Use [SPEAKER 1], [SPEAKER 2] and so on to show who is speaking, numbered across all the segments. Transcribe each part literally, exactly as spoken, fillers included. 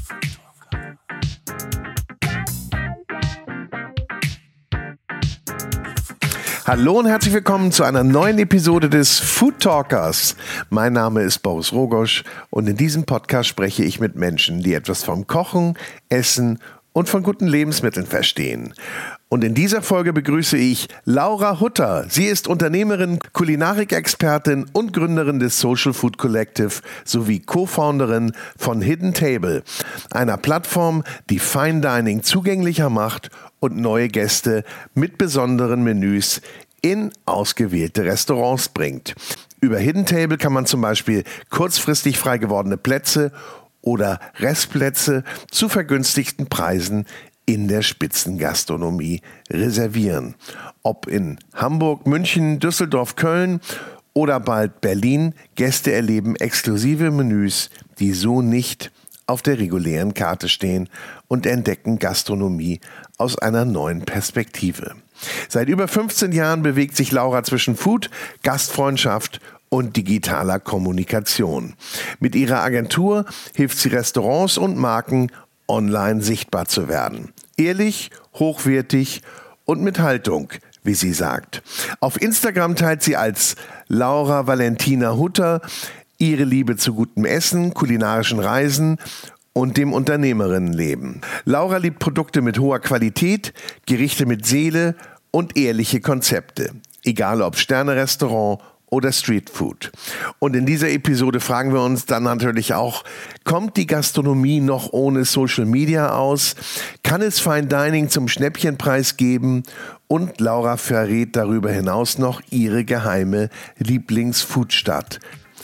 [SPEAKER 1] Hallo und herzlich willkommen zu einer neuen Episode des Food Talkers. Mein Name ist Boris Rogosch und in diesem Podcast spreche ich mit Menschen, die etwas vom Kochen, Essen und von guten Lebensmitteln verstehen. Und in dieser Folge begrüße ich Laura Hutter. Sie ist Unternehmerin, Kulinarik-Expertin und Gründerin des Social Food Collective sowie Co-Founderin von Hidden Table, einer Plattform, die Fine Dining zugänglicher macht und neue Gäste mit besonderen Menüs in ausgewählte Restaurants bringt. Über Hidden Table kann man zum Beispiel kurzfristig frei gewordene Plätze oder Restplätze zu vergünstigten Preisen in der Spitzengastronomie reservieren. Ob in Hamburg, München, Düsseldorf, Köln oder bald Berlin, Gäste erleben exklusive Menüs, die so nicht auf der regulären Karte stehen und entdecken Gastronomie aus einer neuen Perspektive. Seit über fünfzehn Jahren bewegt sich Laura zwischen Food, Gastfreundschaft und digitaler Kommunikation. Mit ihrer Agentur hilft sie Restaurants und Marken, online sichtbar zu werden. Ehrlich, hochwertig und mit Haltung, wie sie sagt. Auf Instagram teilt sie als Laura Valentina Hutter ihre Liebe zu gutem Essen, kulinarischen Reisen und dem Unternehmerinnenleben. Laura liebt Produkte mit hoher Qualität, Gerichte mit Seele und ehrliche Konzepte. Egal ob Sterne-Restaurant oder Streetfood. Und in dieser Episode fragen wir uns dann natürlich auch, kommt die Gastronomie noch ohne Social Media aus? Kann es Fine Dining zum Schnäppchenpreis geben? Und Laura verrät darüber hinaus noch ihre geheime Lieblingsfoodstadt.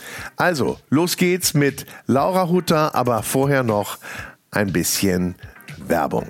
[SPEAKER 1] Also, los geht's mit Laura Hutter, aber vorher noch ein bisschen Werbung.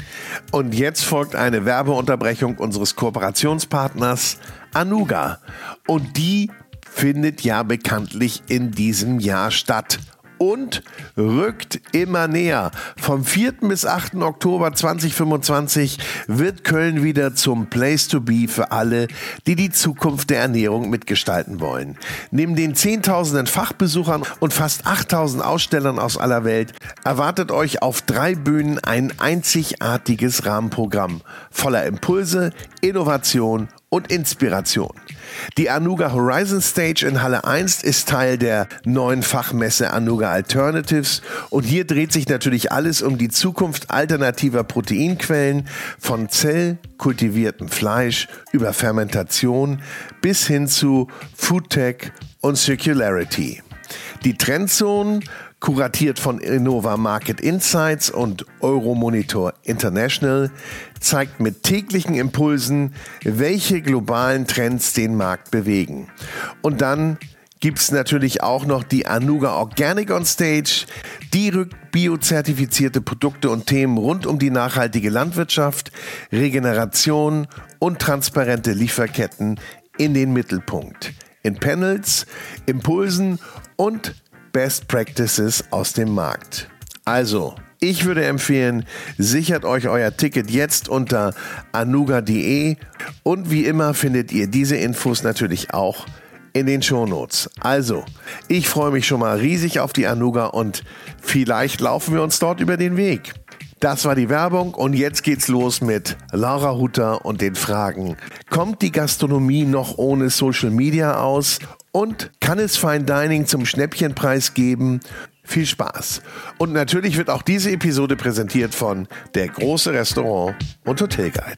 [SPEAKER 1] Und jetzt folgt eine Werbeunterbrechung unseres Kooperationspartners Anuga. Und die findet ja bekanntlich in diesem Jahr statt und rückt immer näher. Vom vierten bis achten Oktober zweitausendfünfundzwanzig wird Köln wieder zum Place to be für alle, die die Zukunft der Ernährung mitgestalten wollen. Neben den zehntausenden Fachbesuchern und fast achttausend Ausstellern aus aller Welt erwartet euch auf drei Bühnen ein einzigartiges Rahmenprogramm voller Impulse, Innovation und Inspiration. Die Anuga Horizon Stage in Halle eins ist Teil der neuen Fachmesse Anuga Alternatives und hier dreht sich natürlich alles um die Zukunft alternativer Proteinquellen, von zellkultiviertem Fleisch über Fermentation bis hin zu Foodtech und Circularity. Die Trendzone, kuratiert von Innova Market Insights und Euromonitor International, zeigt mit täglichen Impulsen, welche globalen Trends den Markt bewegen. Und dann gibt's natürlich auch noch die Anuga Organic on Stage. Die rückt biozertifizierte Produkte und Themen rund um die nachhaltige Landwirtschaft, Regeneration und transparente Lieferketten in den Mittelpunkt. In Panels, Impulsen und Best Practices aus dem Markt. Also, ich würde empfehlen, sichert euch euer Ticket jetzt unter anuga punkt de und wie immer findet ihr diese Infos natürlich auch in den Shownotes. Also, ich freue mich schon mal riesig auf die Anuga und vielleicht laufen wir uns dort über den Weg. Das war die Werbung und jetzt geht's los mit Laura Hutter und den Fragen. Kommt die Gastronomie noch ohne Social Media aus? Und kann es Fine Dining zum Schnäppchenpreis geben? Viel Spaß. Und natürlich wird auch diese Episode präsentiert von Der große Restaurant und Hotelguide.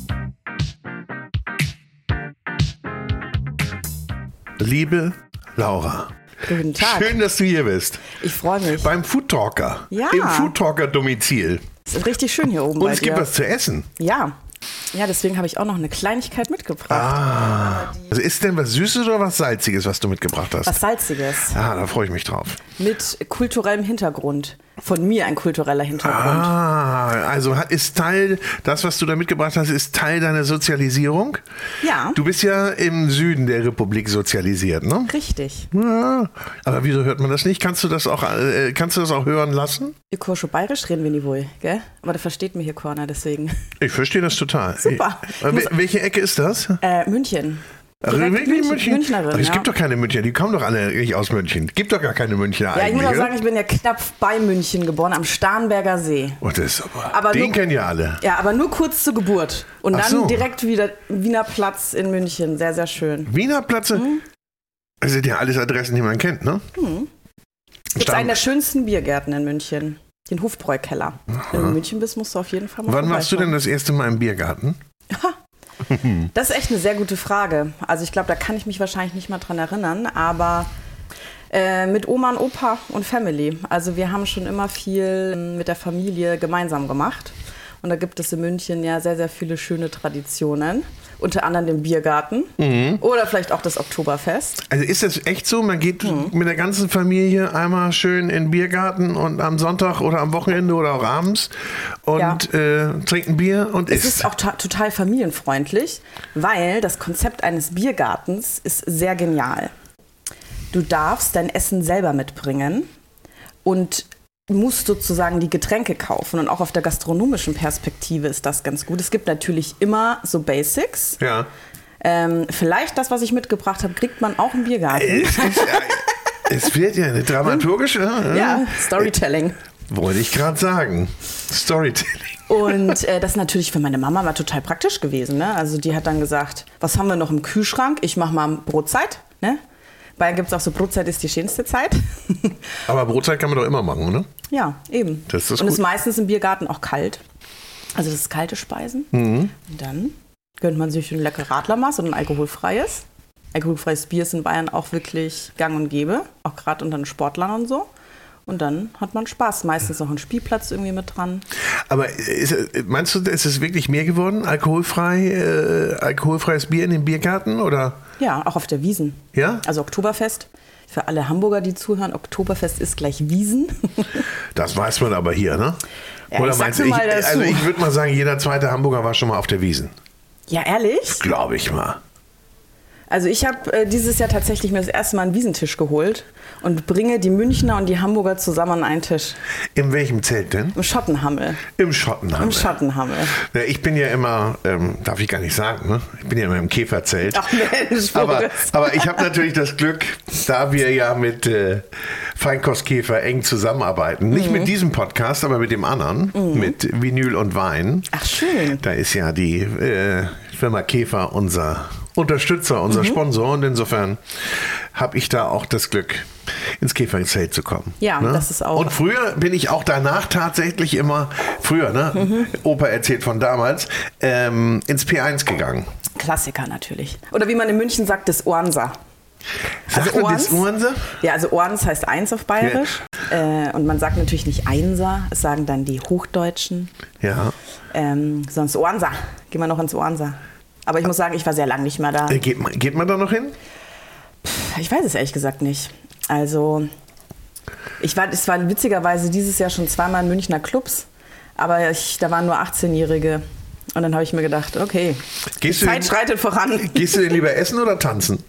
[SPEAKER 1] Liebe Laura.
[SPEAKER 2] Guten Tag.
[SPEAKER 1] Schön, dass du hier bist.
[SPEAKER 2] Ich freue mich.
[SPEAKER 1] Beim Food Talker.
[SPEAKER 2] Ja.
[SPEAKER 1] Im Food Talker Domizil.
[SPEAKER 2] Es ist richtig schön hier oben
[SPEAKER 1] Und
[SPEAKER 2] bei
[SPEAKER 1] es
[SPEAKER 2] dir.
[SPEAKER 1] gibt was zu essen.
[SPEAKER 2] Ja. Ja, deswegen habe ich auch noch eine Kleinigkeit mitgebracht.
[SPEAKER 1] Ah. Also ist denn was Süßes oder was Salziges, was du mitgebracht hast?
[SPEAKER 2] Was Salziges.
[SPEAKER 1] Ah, da freue ich mich drauf.
[SPEAKER 2] Mit kulturellem Hintergrund. Von mir ein kultureller Hintergrund.
[SPEAKER 1] Ah, also hat, ist Teil, das, was du da mitgebracht hast, ist Teil deiner Sozialisierung?
[SPEAKER 2] Ja.
[SPEAKER 1] Du bist ja im Süden der Republik sozialisiert, ne?
[SPEAKER 2] Richtig.
[SPEAKER 1] Ja, aber wieso hört man das nicht? Kannst du das auch, äh, kannst du das auch hören lassen?
[SPEAKER 2] Ihr Kursche bayerisch reden wir nie wohl, gell? Aber da versteht mir hier Corner, deswegen.
[SPEAKER 1] Ich verstehe das total.
[SPEAKER 2] Super.
[SPEAKER 1] Ich, äh, welche Ecke ist das?
[SPEAKER 2] Äh, München. Direkt
[SPEAKER 1] wirklich
[SPEAKER 2] München,
[SPEAKER 1] München?
[SPEAKER 2] Münchnerin,
[SPEAKER 1] Ach, es
[SPEAKER 2] ja.
[SPEAKER 1] gibt doch keine Münchner, die kommen doch alle nicht aus München. Gibt doch gar keine Münchner
[SPEAKER 2] Ja, ich
[SPEAKER 1] eigentlich.
[SPEAKER 2] muss auch
[SPEAKER 1] oder?
[SPEAKER 2] sagen, ich bin ja knapp bei München geboren, am Starnberger See.
[SPEAKER 1] Oh, das ist aber,
[SPEAKER 2] Aber
[SPEAKER 1] den
[SPEAKER 2] nur-
[SPEAKER 1] kennen ja alle.
[SPEAKER 2] Ja, aber nur kurz zur Geburt. Und
[SPEAKER 1] Ach
[SPEAKER 2] dann
[SPEAKER 1] so.
[SPEAKER 2] direkt wieder Wiener Platz in München. Sehr, sehr schön.
[SPEAKER 1] Wiener Platze,
[SPEAKER 2] Mhm.
[SPEAKER 1] das sind ja alles Adressen, die man kennt, ne?
[SPEAKER 2] Gibt
[SPEAKER 1] Stamm-
[SPEAKER 2] einen der schönsten Biergärten in München. Den Hofbräukeller. Wenn du in München bist, musst du auf jeden Fall mal
[SPEAKER 1] Wann warst du denn
[SPEAKER 2] vorbeischauen.
[SPEAKER 1] das erste Mal im Biergarten?
[SPEAKER 2] Das ist echt eine sehr gute Frage. Also ich glaube, da kann ich mich wahrscheinlich nicht mal dran erinnern, aber äh, mit Oma und Opa und Family. Also wir haben schon immer viel mit der Familie gemeinsam gemacht. Und da gibt es in München ja sehr, sehr viele schöne Traditionen. Unter anderem den Biergarten oder vielleicht auch das Oktoberfest.
[SPEAKER 1] Also ist das echt so? Man geht
[SPEAKER 2] Mhm.
[SPEAKER 1] mit der ganzen Familie einmal schön in den Biergarten und am Sonntag oder am Wochenende oder auch abends und äh, trinkt ein Bier und
[SPEAKER 2] Es
[SPEAKER 1] isst.
[SPEAKER 2] ist auch ta- total familienfreundlich, weil das Konzept eines Biergartens ist sehr genial. Du darfst dein Essen selber mitbringen und musst sozusagen die Getränke kaufen. Und auch auf der gastronomischen Perspektive ist das ganz gut. Es gibt natürlich immer so Basics.
[SPEAKER 1] Ja.
[SPEAKER 2] Ähm, vielleicht das, was ich mitgebracht habe, kriegt man auch im Biergarten.
[SPEAKER 1] Es, ist, es wird ja eine dramaturgische.
[SPEAKER 2] Ja, Storytelling.
[SPEAKER 1] Wollte ich gerade sagen. Storytelling.
[SPEAKER 2] Und äh, das ist natürlich für meine Mama mal total praktisch gewesen. Ne? Also die hat dann gesagt, was haben wir noch im Kühlschrank? Ich mache mal Brotzeit. Ne? Bayern gibt es auch so, Brotzeit ist die schönste Zeit.
[SPEAKER 1] Aber Brotzeit kann man doch immer machen, oder?
[SPEAKER 2] Ja, eben.
[SPEAKER 1] Das ist
[SPEAKER 2] Und
[SPEAKER 1] gut.
[SPEAKER 2] ist meistens im Biergarten auch kalt. Also das ist kalte Speisen.
[SPEAKER 1] Mhm.
[SPEAKER 2] Und dann gönnt man sich ein lecker Radlermaß und ein alkoholfreies. Alkoholfreies Bier ist in Bayern auch wirklich gang und gäbe. Auch gerade unter den Sportlern und so. Und dann hat man Spaß. Meistens noch ein Spielplatz irgendwie mit dran.
[SPEAKER 1] Aber ist, meinst du, ist es wirklich mehr geworden? Alkoholfrei, äh, alkoholfreies Bier in den Biergarten? Oder?
[SPEAKER 2] Ja, auch auf der Wiesn.
[SPEAKER 1] Ja?
[SPEAKER 2] Also Oktoberfest. Für alle Hamburger, die zuhören, Oktoberfest ist gleich Wiesn.
[SPEAKER 1] Das weiß man aber hier, ne?
[SPEAKER 2] Ja, ich sag's
[SPEAKER 1] du,
[SPEAKER 2] mal
[SPEAKER 1] ich,
[SPEAKER 2] dazu.
[SPEAKER 1] also ich würde mal sagen, jeder zweite Hamburger war schon mal auf der Wiesn.
[SPEAKER 2] Ja, ehrlich?
[SPEAKER 1] Glaube ich mal.
[SPEAKER 2] Also ich habe äh, dieses Jahr tatsächlich mir das erste Mal einen Wiesentisch geholt und bringe die Münchner und die Hamburger zusammen an einen Tisch.
[SPEAKER 1] In welchem Zelt denn?
[SPEAKER 2] Im Schottenhammel.
[SPEAKER 1] Im Schottenhammel.
[SPEAKER 2] Im Schottenhammel.
[SPEAKER 1] Ja, ich bin ja immer, ähm, darf ich gar nicht sagen, ne? Ich bin ja immer im Käferzelt.
[SPEAKER 2] Ach Mensch,
[SPEAKER 1] aber,
[SPEAKER 2] Boris.
[SPEAKER 1] aber ich habe natürlich das Glück, da wir ja mit äh, Feinkostkäfer eng zusammenarbeiten, nicht mit diesem Podcast, aber mit dem anderen, mit Vinyl und Wein.
[SPEAKER 2] Ach schön.
[SPEAKER 1] Da ist ja die äh, Firma Käfer unser Unterstützer, unser Sponsor und insofern habe ich da auch das Glück, ins Käferzelt zu kommen.
[SPEAKER 2] Ja, das ist auch-
[SPEAKER 1] Und früher bin ich auch danach tatsächlich immer, früher, ne? Opa erzählt von damals, ähm, ins P eins gegangen.
[SPEAKER 2] Klassiker natürlich. Oder wie man in München sagt, das Ohrnser.
[SPEAKER 1] Sagt man das Ohrense?
[SPEAKER 2] Ja, also Ohrens heißt eins auf Bayerisch. Äh, und man sagt natürlich nicht Einser, es sagen dann die Hochdeutschen.
[SPEAKER 1] Ja.
[SPEAKER 2] Ähm, sonst Ohrnser. Gehen wir noch ins Ohrnser. Aber ich muss sagen, ich war sehr lange nicht mehr da.
[SPEAKER 1] Äh, Geht man, geht man da noch hin?
[SPEAKER 2] Ich weiß es ehrlich gesagt nicht. Also, ich war, es war witzigerweise dieses Jahr schon zweimal in Münchner Clubs, aber ich, da waren nur achtzehnjährige. Und dann habe ich mir gedacht, okay,
[SPEAKER 1] Gehst
[SPEAKER 2] die
[SPEAKER 1] du
[SPEAKER 2] Zeit
[SPEAKER 1] denn-
[SPEAKER 2] schreitet voran.
[SPEAKER 1] Gehst du denn lieber essen oder tanzen?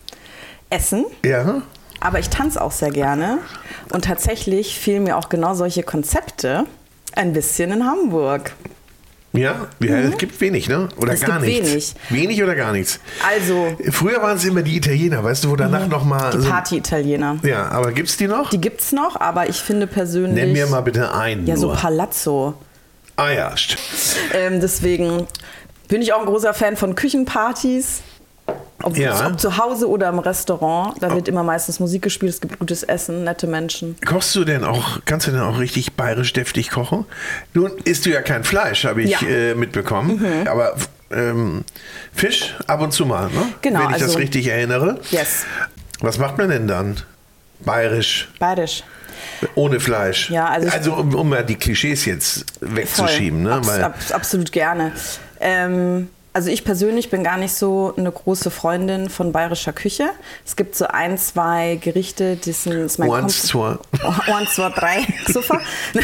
[SPEAKER 2] Essen,
[SPEAKER 1] Ja.
[SPEAKER 2] aber ich tanze auch sehr gerne. Und tatsächlich fehlen mir auch genau solche Konzepte ein bisschen in Hamburg.
[SPEAKER 1] Ja, ja es gibt wenig, ne? Oder
[SPEAKER 2] Es
[SPEAKER 1] gar
[SPEAKER 2] gibt
[SPEAKER 1] nichts.
[SPEAKER 2] wenig.
[SPEAKER 1] Wenig oder gar nichts.
[SPEAKER 2] Also,
[SPEAKER 1] Früher waren es immer die Italiener, weißt du, wo danach noch mal
[SPEAKER 2] die
[SPEAKER 1] so,
[SPEAKER 2] Party-Italiener.
[SPEAKER 1] ja, aber gibt's die noch?
[SPEAKER 2] Die gibt's noch, aber ich finde persönlich...
[SPEAKER 1] Nenn mir mal bitte einen.
[SPEAKER 2] Ja, so
[SPEAKER 1] nur.
[SPEAKER 2] Palazzo.
[SPEAKER 1] Ah ja, stimmt.
[SPEAKER 2] Ähm, deswegen bin ich auch ein großer Fan von Küchenpartys. Ob,
[SPEAKER 1] Ja.
[SPEAKER 2] ob zu Hause oder im Restaurant. Da wird immer meistens Musik gespielt, es gibt gutes Essen, nette Menschen.
[SPEAKER 1] Kochst du denn auch, kannst du denn auch richtig bayerisch deftig kochen? Nun isst du ja kein Fleisch, habe ich
[SPEAKER 2] Ja.
[SPEAKER 1] äh, mitbekommen. Aber ähm, Fisch ab und zu mal, ne?
[SPEAKER 2] Genau,
[SPEAKER 1] Wenn ich das
[SPEAKER 2] also-
[SPEAKER 1] richtig erinnere.
[SPEAKER 2] Yes,
[SPEAKER 1] Was macht man denn dann? Bayerisch,
[SPEAKER 2] bayerisch.
[SPEAKER 1] ohne Fleisch.
[SPEAKER 2] Ja, also ich-
[SPEAKER 1] um, um mal die Klischees jetzt wegzuschieben. Ne?
[SPEAKER 2] Abs
[SPEAKER 1] Weil,
[SPEAKER 2] abs absolut gerne. Ähm, also ich persönlich bin gar nicht so eine große Freundin von bayerischer Küche. Es gibt so ein, zwei Gerichte, die sind ist mein
[SPEAKER 1] Eins, zwei.
[SPEAKER 2] Oh, eins, zwei, drei, super.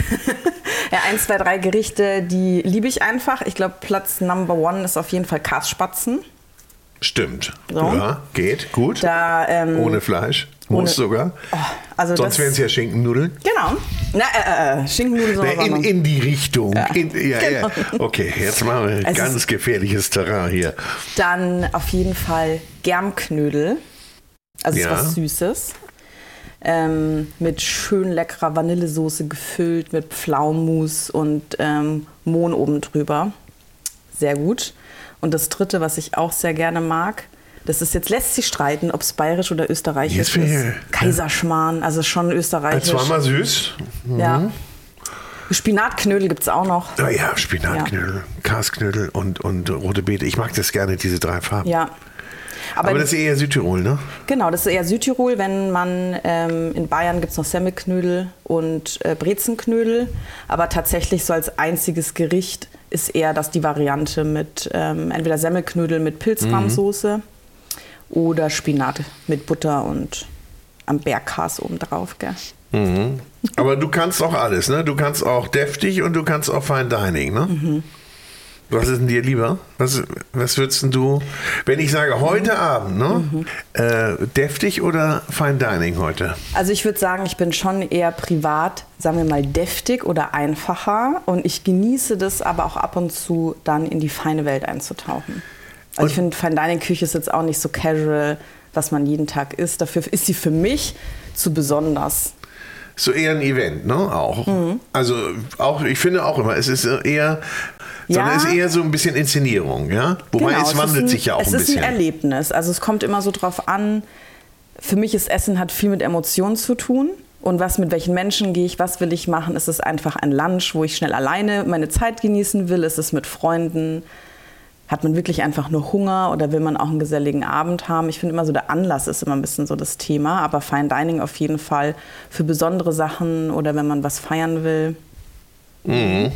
[SPEAKER 2] Ja, eins, zwei, drei Gerichte, die liebe ich einfach. Ich glaube, Platz Number One ist auf jeden Fall Kasspatzen.
[SPEAKER 1] Stimmt.
[SPEAKER 2] So.
[SPEAKER 1] Ja, geht, gut.
[SPEAKER 2] Da, ähm,
[SPEAKER 1] ohne Fleisch. Muss
[SPEAKER 2] ohne,
[SPEAKER 1] sogar.
[SPEAKER 2] Oh, also
[SPEAKER 1] Sonst wären es ja Schinkennudeln.
[SPEAKER 2] Genau. Na, äh, äh, Schinkennudeln soll
[SPEAKER 1] Na, in, in die Richtung.
[SPEAKER 2] Ja.
[SPEAKER 1] In, ja,
[SPEAKER 2] Genau.
[SPEAKER 1] ja. Okay, jetzt machen wir
[SPEAKER 2] Es
[SPEAKER 1] ganz
[SPEAKER 2] ist-
[SPEAKER 1] gefährliches Terrain hier.
[SPEAKER 2] Dann auf jeden Fall Germknödel. Also
[SPEAKER 1] Ja.
[SPEAKER 2] ist was Süßes. Ähm, mit schön leckerer Vanillesoße gefüllt, mit Pflaumenmus und ähm, Mohn oben drüber. Sehr gut. Und das dritte, was ich auch sehr gerne mag, das ist jetzt, lässt sich streiten, ob es bayerisch oder österreichisch
[SPEAKER 1] Jetzt
[SPEAKER 2] ist.
[SPEAKER 1] bin ich-
[SPEAKER 2] Kaiserschmarrn, also schon österreichisch.
[SPEAKER 1] Zweimal süß.
[SPEAKER 2] Ja. Spinatknödel gibt es auch noch.
[SPEAKER 1] Ah ja, Spinatknödel, Karsknödel und, und rote Beete. Ich mag das gerne, diese drei Farben.
[SPEAKER 2] Ja.
[SPEAKER 1] Aber,
[SPEAKER 2] Aber,
[SPEAKER 1] das ist eher Südtirol, ne?
[SPEAKER 2] genau, das ist eher Südtirol. Wenn man ähm, in Bayern gibt es noch Semmelknödel und äh, Brezenknödel. Aber tatsächlich so als einziges Gericht ist eher das die Variante mit ähm, entweder Semmelknödel mit Pilzrahmsoße oder Spinat mit Butter und am Bergkas oben drauf. Gell?
[SPEAKER 1] Aber du kannst auch alles, ne? Du kannst auch deftig und du kannst auch Fine Dining, ne?
[SPEAKER 2] Mhm.
[SPEAKER 1] Was ist denn dir lieber? Was, was würdest denn du, wenn ich sage heute
[SPEAKER 2] Mhm.
[SPEAKER 1] Abend, ne? Äh, deftig oder Fine Dining heute?
[SPEAKER 2] Also ich würde sagen, ich bin schon eher privat, sagen wir mal, deftig oder einfacher. Und ich genieße das aber auch ab und zu, dann in die feine Welt einzutauchen. Also
[SPEAKER 1] Und-
[SPEAKER 2] ich finde, Fine Dining Küche ist jetzt auch nicht so casual, was man jeden Tag isst. Dafür ist sie für mich zu besonders.
[SPEAKER 1] So eher ein Event, ne? Auch.
[SPEAKER 2] Mhm.
[SPEAKER 1] Also auch, ich finde auch immer, es ist eher, sondern
[SPEAKER 2] Ja.
[SPEAKER 1] es ist eher so ein bisschen Inszenierung, ja? Wobei
[SPEAKER 2] Genau,
[SPEAKER 1] es wandelt
[SPEAKER 2] ist ein,
[SPEAKER 1] sich ja auch
[SPEAKER 2] es
[SPEAKER 1] ein bisschen.
[SPEAKER 2] ist ein Erlebnis. Also es kommt immer so drauf an. Für mich ist Essen hat viel mit Emotionen zu tun. Und was mit welchen Menschen gehe ich, was will ich machen? Ist es einfach ein Lunch, wo ich schnell alleine meine Zeit genießen will? Ist es mit Freunden? Hat man wirklich einfach nur Hunger oder will man auch einen geselligen Abend haben? Ich finde immer so, der Anlass ist immer ein bisschen so das Thema. Aber Fine Dining auf jeden Fall für besondere Sachen oder wenn man was feiern will.
[SPEAKER 1] Mhm.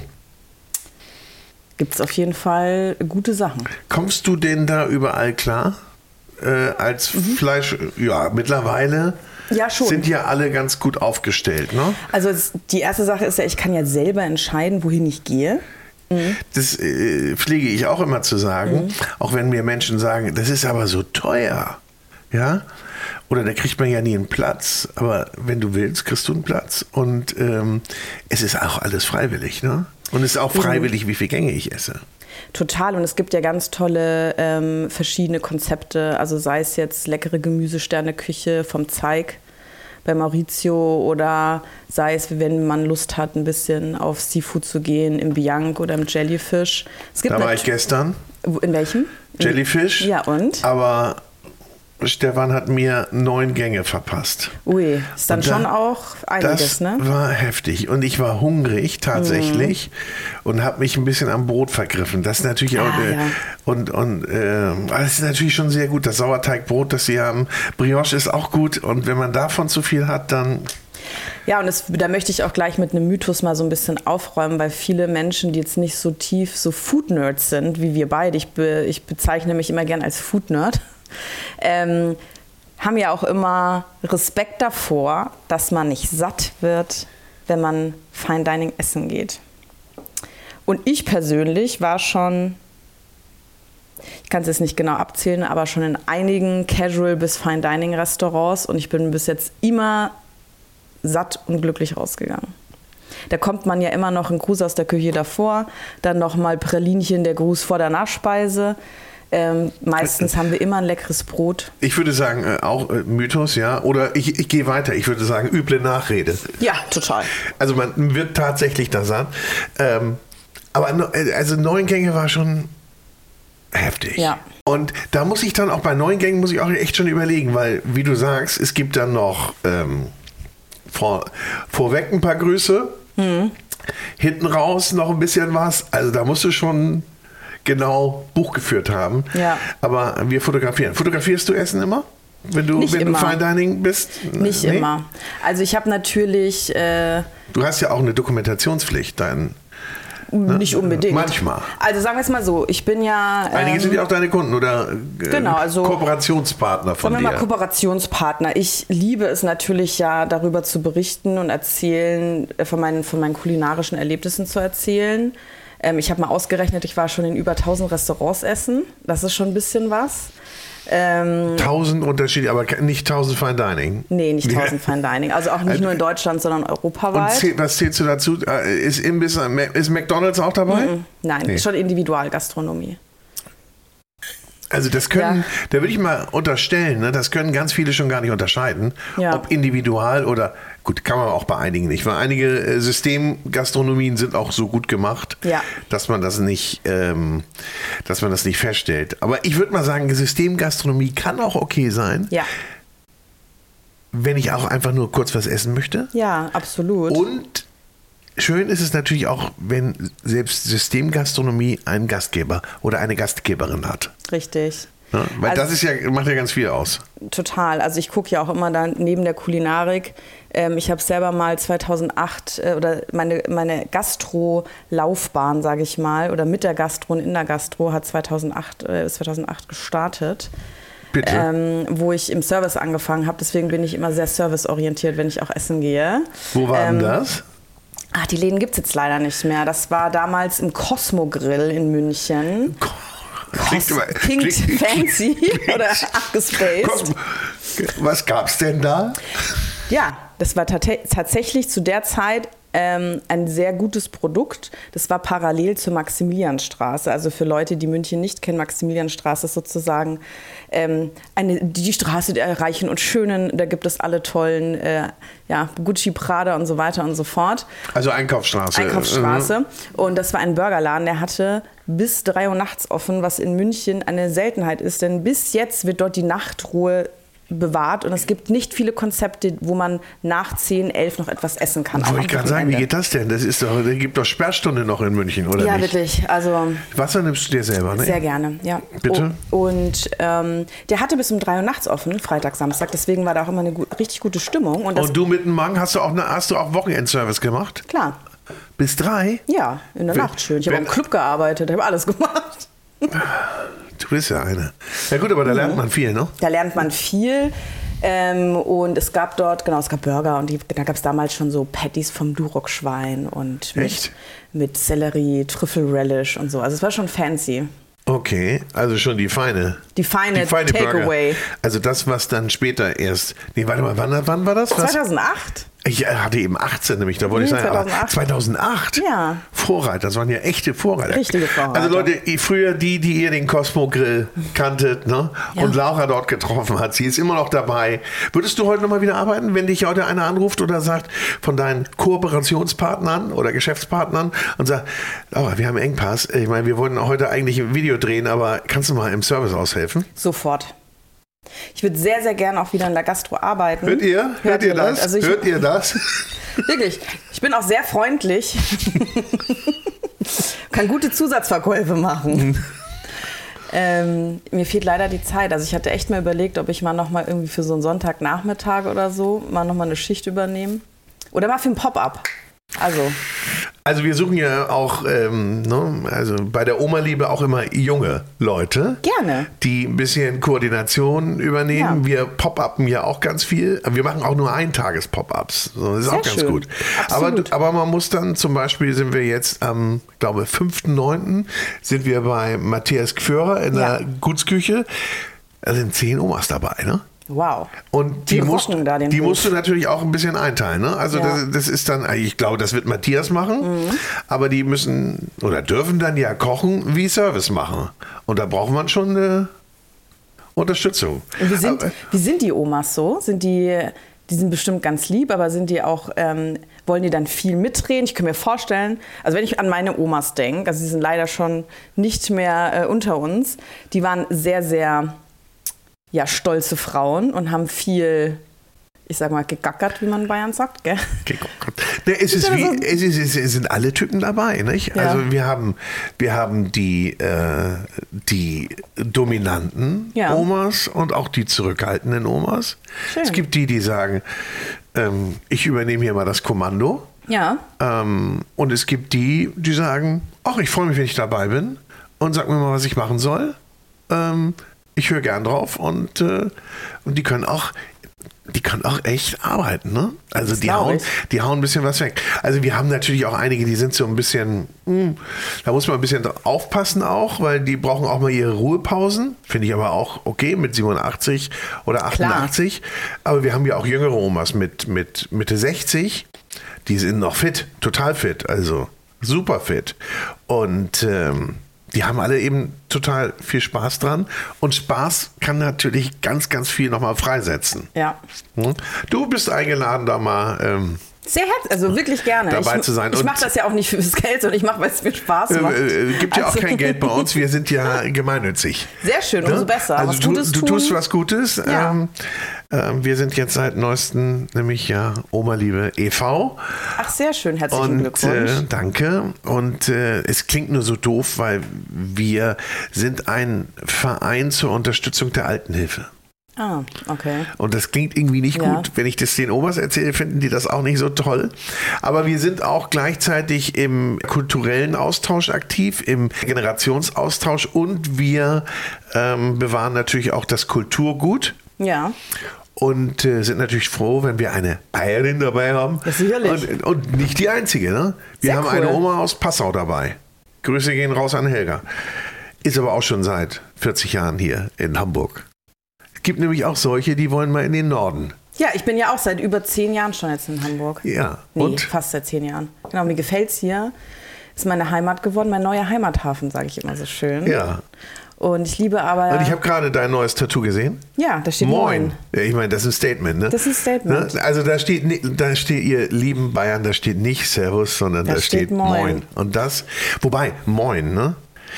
[SPEAKER 2] Gibt es auf jeden Fall gute Sachen.
[SPEAKER 1] Kommst du denn da überall klar? Äh, als Fleisch, ja, mittlerweile
[SPEAKER 2] Mhm. Ja, schon.
[SPEAKER 1] sind ja alle ganz gut aufgestellt, ne?
[SPEAKER 2] Also es, die erste Sache ist ja, ich kann ja selber entscheiden, wohin ich gehe.
[SPEAKER 1] Das äh, pflege ich auch immer zu sagen, auch wenn mir Menschen sagen, das ist aber so teuer, ja? Oder da kriegt man ja nie einen Platz, aber wenn du willst, kriegst du einen Platz und ähm, es ist auch alles freiwillig, ne? Und es ist auch freiwillig, wie viele Gänge ich esse.
[SPEAKER 2] Total. Und es gibt ja ganz tolle ähm, verschiedene Konzepte. Also sei es jetzt leckere Gemüsesterneküche vom Zeig bei Maurizio oder sei es, wenn man Lust hat, ein bisschen auf Seafood zu gehen, im Bianc oder im Jellyfish. Es gibt
[SPEAKER 1] Da war
[SPEAKER 2] nat-
[SPEAKER 1] ich gestern,
[SPEAKER 2] In welchem?
[SPEAKER 1] Jellyfish,
[SPEAKER 2] Ja, und?
[SPEAKER 1] aber Stefan hat mir neun Gänge verpasst.
[SPEAKER 2] Ui, ist dann
[SPEAKER 1] Und da-
[SPEAKER 2] schon auch einiges,
[SPEAKER 1] Das
[SPEAKER 2] ne?
[SPEAKER 1] war heftig und ich war hungrig tatsächlich und habe mich ein bisschen am Brot vergriffen. Das ist natürlich auch
[SPEAKER 2] Ah,
[SPEAKER 1] äh,
[SPEAKER 2] ja.
[SPEAKER 1] und und äh, das ist natürlich schon sehr gut. Das Sauerteigbrot, das sie haben, Brioche ist auch gut und wenn man davon zu viel hat, dann
[SPEAKER 2] Ja, und das, da möchte ich auch gleich mit einem Mythos mal so ein bisschen aufräumen, weil viele Menschen, die jetzt nicht so tief so Food-Nerds sind, wie wir beide, ich, be, ich bezeichne mich immer gern als Food-Nerd, ähm, haben ja auch immer Respekt davor, dass man nicht satt wird, wenn man Fine Dining essen geht. Und ich persönlich war schon, ich kann es jetzt nicht genau abzählen, aber schon in einigen Casual- bis Fine Dining Restaurants und ich bin bis jetzt immer satt und glücklich rausgegangen. Da kommt man ja immer noch einen Gruß aus der Küche davor, dann nochmal Pralinchen, der Gruß vor der Nachspeise. Ähm, meistens haben wir immer ein leckeres Brot.
[SPEAKER 1] ich würde sagen, äh, auch äh, Mythos, ja. Oder ich, ich gehe weiter, ich würde sagen, üble Nachrede.
[SPEAKER 2] Ja, total.
[SPEAKER 1] Also man wird tatsächlich da satt. Ähm, aber no- äh, also neun Gänge war schon heftig.
[SPEAKER 2] Ja.
[SPEAKER 1] Und da muss ich dann auch bei neun Gängen muss ich auch echt schon überlegen, weil, wie du sagst, es gibt dann noch ähm, vor, vorweg ein paar Grüße, hinten raus noch ein bisschen was. Also da musst du schon genau Buch geführt haben.
[SPEAKER 2] Ja.
[SPEAKER 1] Aber wir fotografieren. Fotografierst du Essen immer? Wenn du,
[SPEAKER 2] Nicht
[SPEAKER 1] wenn
[SPEAKER 2] immer.
[SPEAKER 1] du Fine Dining bist?
[SPEAKER 2] Nicht
[SPEAKER 1] Nee?
[SPEAKER 2] immer. Also ich habe natürlich äh,
[SPEAKER 1] Du hast ja auch eine Dokumentationspflicht, dein
[SPEAKER 2] nicht unbedingt.
[SPEAKER 1] Manchmal.
[SPEAKER 2] Also sagen wir es mal so, ich bin ja...
[SPEAKER 1] Einige
[SPEAKER 2] ähm,
[SPEAKER 1] sind ja auch deine Kunden oder äh,
[SPEAKER 2] Genau, also-
[SPEAKER 1] Kooperationspartner von
[SPEAKER 2] Sagen wir mal
[SPEAKER 1] dir.
[SPEAKER 2] Kooperationspartner. Ich liebe es natürlich ja, darüber zu berichten und erzählen, äh, von meinen, von meinen kulinarischen Erlebnissen zu erzählen. Ähm, ich habe mal ausgerechnet, ich war schon in über tausend Restaurants essen. Das ist schon ein bisschen was. Ähm,
[SPEAKER 1] tausend Unterschiede, aber nicht tausend Fine Dining.
[SPEAKER 2] Nee, nicht tausend Fine Dining. Also auch nicht nur in Deutschland, sondern europaweit.
[SPEAKER 1] Und zäh, was zählst du dazu? Ist Imbiss, ist McDonald's auch dabei?
[SPEAKER 2] Mm-mm. Nein, nee. Schon Individualgastronomie.
[SPEAKER 1] Also das können,
[SPEAKER 2] ja.
[SPEAKER 1] da würde ich mal unterstellen, ne, das können ganz viele schon gar nicht unterscheiden,
[SPEAKER 2] ja.
[SPEAKER 1] ob individual oder, gut, kann man auch bei einigen nicht, weil einige Systemgastronomien sind auch so gut gemacht,
[SPEAKER 2] ja.
[SPEAKER 1] dass man das nicht, ähm, dass man das nicht feststellt. Aber ich würde mal sagen, Systemgastronomie kann auch okay sein,
[SPEAKER 2] ja.
[SPEAKER 1] wenn ich auch einfach nur kurz was essen möchte.
[SPEAKER 2] Ja, absolut.
[SPEAKER 1] Und schön ist es natürlich auch, wenn selbst Systemgastronomie einen Gastgeber oder eine Gastgeberin hat.
[SPEAKER 2] Richtig.
[SPEAKER 1] Ja, weil
[SPEAKER 2] also,
[SPEAKER 1] das ist ja, macht ja ganz viel aus.
[SPEAKER 2] Total. Also ich gucke ja auch immer dann neben der Kulinarik. Ähm, ich habe selber mal zweitausendacht äh, oder meine, meine Gastro-Laufbahn, sage ich mal, oder mit der Gastro und in der Gastro hat zweitausendacht, äh, zweitausendacht gestartet.
[SPEAKER 1] Bitte?
[SPEAKER 2] Ähm, wo ich im Service angefangen habe. Deswegen bin ich immer sehr serviceorientiert, wenn ich auch essen gehe.
[SPEAKER 1] Wo war
[SPEAKER 2] ähm,
[SPEAKER 1] denn das?
[SPEAKER 2] Ach, die Läden gibt es jetzt leider nicht mehr. Das war damals im Cosmo Grill in München.
[SPEAKER 1] Klingt,
[SPEAKER 2] Cos klingt, klingt fancy klingt, oder abgespaced.
[SPEAKER 1] Was gab's denn da?
[SPEAKER 2] Ja, das war tatsächlich zu der Zeit ähm, ein sehr gutes Produkt. Das war parallel zur Maximilianstraße. Also für Leute, die München nicht kennen, Maximilianstraße ist sozusagen ähm, eine, die Straße der Reichen und Schönen. Da gibt es alle tollen äh, ja, Gucci, Prada und so weiter und so fort.
[SPEAKER 1] Also Einkaufsstraße.
[SPEAKER 2] Einkaufsstraße. Mhm. Und das war ein Burgerladen, der hatte bis drei Uhr nachts offen, was in München eine Seltenheit ist. Denn bis jetzt wird dort die Nachtruhe bewahrt und es gibt nicht viele Konzepte, wo man nach zehn, elf noch etwas essen kann.
[SPEAKER 1] Wollte ich gerade sagen, wie geht das denn? Das ist doch, es gibt doch Sperrstunde noch in München, oder
[SPEAKER 2] ja,
[SPEAKER 1] nicht?
[SPEAKER 2] Ja, wirklich. Also,
[SPEAKER 1] Wasser nimmst du dir selber, ne?
[SPEAKER 2] Sehr gerne, ja.
[SPEAKER 1] Bitte?
[SPEAKER 2] Oh, und ähm, der hatte bis um drei Uhr nachts offen, Freitag, Samstag. Deswegen war da auch immer eine gut, richtig gute Stimmung. Und, das
[SPEAKER 1] und du mit dem Magen, hast du auch, eine, hast du auch Wochenendservice gemacht?
[SPEAKER 2] Klar.
[SPEAKER 1] Bis drei?
[SPEAKER 2] Ja, in der wenn, Nacht schön. Ich habe im Club gearbeitet, ich habe alles gemacht.
[SPEAKER 1] Du bist ja eine. Ja gut, aber da lernt man viel, ne?
[SPEAKER 2] Da lernt man viel. Ähm, und es gab dort, genau, es gab Burger und die, da gab es damals schon so Patties vom Duroc-Schwein und mit, mit Sellerie, Trüffelrelish und so. Also es war schon fancy.
[SPEAKER 1] Okay, also schon die feine.
[SPEAKER 2] Die feine,
[SPEAKER 1] die feine
[SPEAKER 2] Takeaway.
[SPEAKER 1] Also das, was dann später erst. Nee, warte mal, wann, wann war das?
[SPEAKER 2] zweitausendacht?
[SPEAKER 1] Ich hatte eben achtzehn, nämlich, da wollte
[SPEAKER 2] nee,
[SPEAKER 1] ich sagen,
[SPEAKER 2] zweitausendacht.
[SPEAKER 1] Aber zweitausendacht?
[SPEAKER 2] Ja.
[SPEAKER 1] Vorreiter, das waren ja echte Vorreiter.
[SPEAKER 2] Richtige Vorreiter.
[SPEAKER 1] Also Leute, früher die, die ihr den Cosmo Grill kanntet, ne?
[SPEAKER 2] Ja.
[SPEAKER 1] Und Laura dort getroffen hat, sie ist immer noch dabei. Würdest du heute nochmal wieder arbeiten, wenn dich heute einer anruft oder sagt von deinen Kooperationspartnern oder Geschäftspartnern und sagt, Laura, wir haben einen Engpass, ich meine, wir wollten heute eigentlich ein Video drehen, aber kannst du mal im Service aushelfen?
[SPEAKER 2] Sofort. Ich würde sehr, sehr gerne auch wieder in der Gastro arbeiten.
[SPEAKER 1] Hört ihr? Hört, Hört ihr das?
[SPEAKER 2] Also ich,
[SPEAKER 1] Hört ihr das?
[SPEAKER 2] Wirklich. Ich bin auch sehr freundlich. Kann gute Zusatzverkäufe machen. ähm, mir fehlt leider die Zeit. Also ich hatte echt mal überlegt, ob ich mal noch mal irgendwie für so einen Sonntagnachmittag oder so mal noch mal eine Schicht übernehme. Oder mal für ein Pop-up. Also...
[SPEAKER 1] Also wir suchen ja auch, ähm, ne, also bei der Oma-Liebe auch immer junge Leute.
[SPEAKER 2] Gerne.
[SPEAKER 1] Die ein bisschen Koordination übernehmen. Ja. Wir pop-uppen ja auch ganz viel. Wir machen auch nur Eintages-Pop-ups. So, das ist
[SPEAKER 2] Sehr
[SPEAKER 1] auch ganz
[SPEAKER 2] schön.
[SPEAKER 1] gut. Aber, aber man muss dann zum Beispiel, sind wir jetzt am, glaube fünften neunten sind wir bei Matthias Gführer in der ja. Gutsküche. Da sind zehn Omas dabei, ne?
[SPEAKER 2] Wow.
[SPEAKER 1] Und die, musst,
[SPEAKER 2] da den
[SPEAKER 1] die
[SPEAKER 2] Hof.
[SPEAKER 1] musst du natürlich auch ein bisschen einteilen. Ne? Also
[SPEAKER 2] ja.
[SPEAKER 1] das, das ist dann, ich glaube, das wird Matthias machen, mhm. aber die müssen oder dürfen dann ja kochen wie Service machen. Und da braucht man schon eine Unterstützung.
[SPEAKER 2] Und wie, sind,
[SPEAKER 1] aber,
[SPEAKER 2] wie sind die Omas so? Sind die, die sind bestimmt ganz lieb, aber sind die auch, ähm, wollen die dann viel mitreden? Ich kann mir vorstellen, also wenn ich an meine Omas denke, also sie sind leider schon nicht mehr äh, unter uns, die waren sehr, sehr... ja, stolze Frauen und haben viel, ich sag mal, gegackert, wie man in Bayern sagt, gell?
[SPEAKER 1] Ne, es, ist wie, es, ist, es sind alle Typen dabei, nicht?
[SPEAKER 2] Ja.
[SPEAKER 1] Also wir haben, wir haben die, äh, die dominanten
[SPEAKER 2] ja.
[SPEAKER 1] Omas und auch die zurückhaltenden Omas.
[SPEAKER 2] Schön.
[SPEAKER 1] Es gibt die, die sagen, ähm, ich übernehme hier mal das Kommando.
[SPEAKER 2] Ja.
[SPEAKER 1] Ähm, und es gibt die, die sagen, ach, ich freue mich, wenn ich dabei bin und sag mir mal, was ich machen soll. Ähm, Ich höre gern drauf und, äh, und die können auch, die kann auch echt arbeiten, ne? Also
[SPEAKER 2] Das
[SPEAKER 1] die
[SPEAKER 2] glaub
[SPEAKER 1] hauen,
[SPEAKER 2] ich.
[SPEAKER 1] die hauen ein bisschen was weg. Also wir haben natürlich auch einige, die sind so ein bisschen, mh, da muss man ein bisschen aufpassen auch, weil die brauchen auch mal ihre Ruhepausen. Finde ich aber auch okay mit siebenundachtzig oder achtundachtzig. Aber wir haben ja auch jüngere Omas mit, mit Mitte sechzig, die sind noch fit, total fit, also super fit. Und ähm, die haben alle eben total viel Spaß dran. Und Spaß kann natürlich ganz, ganz viel nochmal freisetzen.
[SPEAKER 2] Ja.
[SPEAKER 1] Hm? Du bist eingeladen, da mal ähm,
[SPEAKER 2] Sehr herzlich, also wirklich gerne.
[SPEAKER 1] dabei
[SPEAKER 2] ich,
[SPEAKER 1] zu sein.
[SPEAKER 2] Ich
[SPEAKER 1] Und-
[SPEAKER 2] mache das ja auch nicht fürs Geld, sondern ich mache, weil es mir Spaß macht.
[SPEAKER 1] äh, äh, gibt ja auch
[SPEAKER 2] Also-
[SPEAKER 1] kein Geld bei uns. Wir sind ja gemeinnützig.
[SPEAKER 2] Sehr schön, umso
[SPEAKER 1] Ne?
[SPEAKER 2] besser.
[SPEAKER 1] Also
[SPEAKER 2] was
[SPEAKER 1] du,
[SPEAKER 2] Gutes
[SPEAKER 1] du
[SPEAKER 2] tun.
[SPEAKER 1] tust was Gutes.
[SPEAKER 2] Ja.
[SPEAKER 1] Ähm, ähm, wir sind jetzt seit neuestem nämlich ja Oma-Liebe e V.
[SPEAKER 2] Ach, sehr schön, herzlichen
[SPEAKER 1] Und
[SPEAKER 2] Glückwunsch.
[SPEAKER 1] äh, danke. Und äh, es klingt nur so doof, weil wir sind ein Verein zur Unterstützung der Altenhilfe.
[SPEAKER 2] Ah, okay.
[SPEAKER 1] Und das klingt irgendwie nicht
[SPEAKER 2] Ja.
[SPEAKER 1] gut. Wenn ich das den Omas erzähle, finden die das auch nicht so toll. Aber wir sind auch gleichzeitig im kulturellen Austausch aktiv, im Generationsaustausch und wir ähm, bewahren natürlich auch das Kulturgut.
[SPEAKER 2] Ja.
[SPEAKER 1] Und äh, sind natürlich froh, wenn wir eine Bayerin dabei haben.
[SPEAKER 2] Ja, sicherlich.
[SPEAKER 1] Und, und nicht die einzige. Ne? Wir
[SPEAKER 2] Sehr
[SPEAKER 1] haben
[SPEAKER 2] cool.
[SPEAKER 1] eine Oma aus Passau dabei. Grüße gehen raus an Helga. Ist aber auch schon seit vierzig Jahren hier in Hamburg. Es gibt nämlich auch solche, die wollen mal in den Norden.
[SPEAKER 2] Ja, ich bin ja auch seit über zehn Jahren schon jetzt in Hamburg.
[SPEAKER 1] Ja.
[SPEAKER 2] Nee,
[SPEAKER 1] Und?
[SPEAKER 2] fast seit zehn Jahren. Genau, mir gefällt's hier. Ist meine Heimat geworden, mein neuer Heimathafen, sage ich immer so schön.
[SPEAKER 1] Ja.
[SPEAKER 2] Und ich liebe aber...
[SPEAKER 1] Und ich habe gerade dein neues Tattoo gesehen.
[SPEAKER 2] ja, da steht Moin.
[SPEAKER 1] Ja, ich meine, das ist ein Statement, ne?
[SPEAKER 2] Das ist ein Statement.
[SPEAKER 1] Ne? Also da steht, ni- da steht, ihr lieben Bayern, da steht nicht Servus, sondern da,
[SPEAKER 2] Da
[SPEAKER 1] steht,
[SPEAKER 2] steht Moin.
[SPEAKER 1] Moin. Und das, wobei, Moin, ne?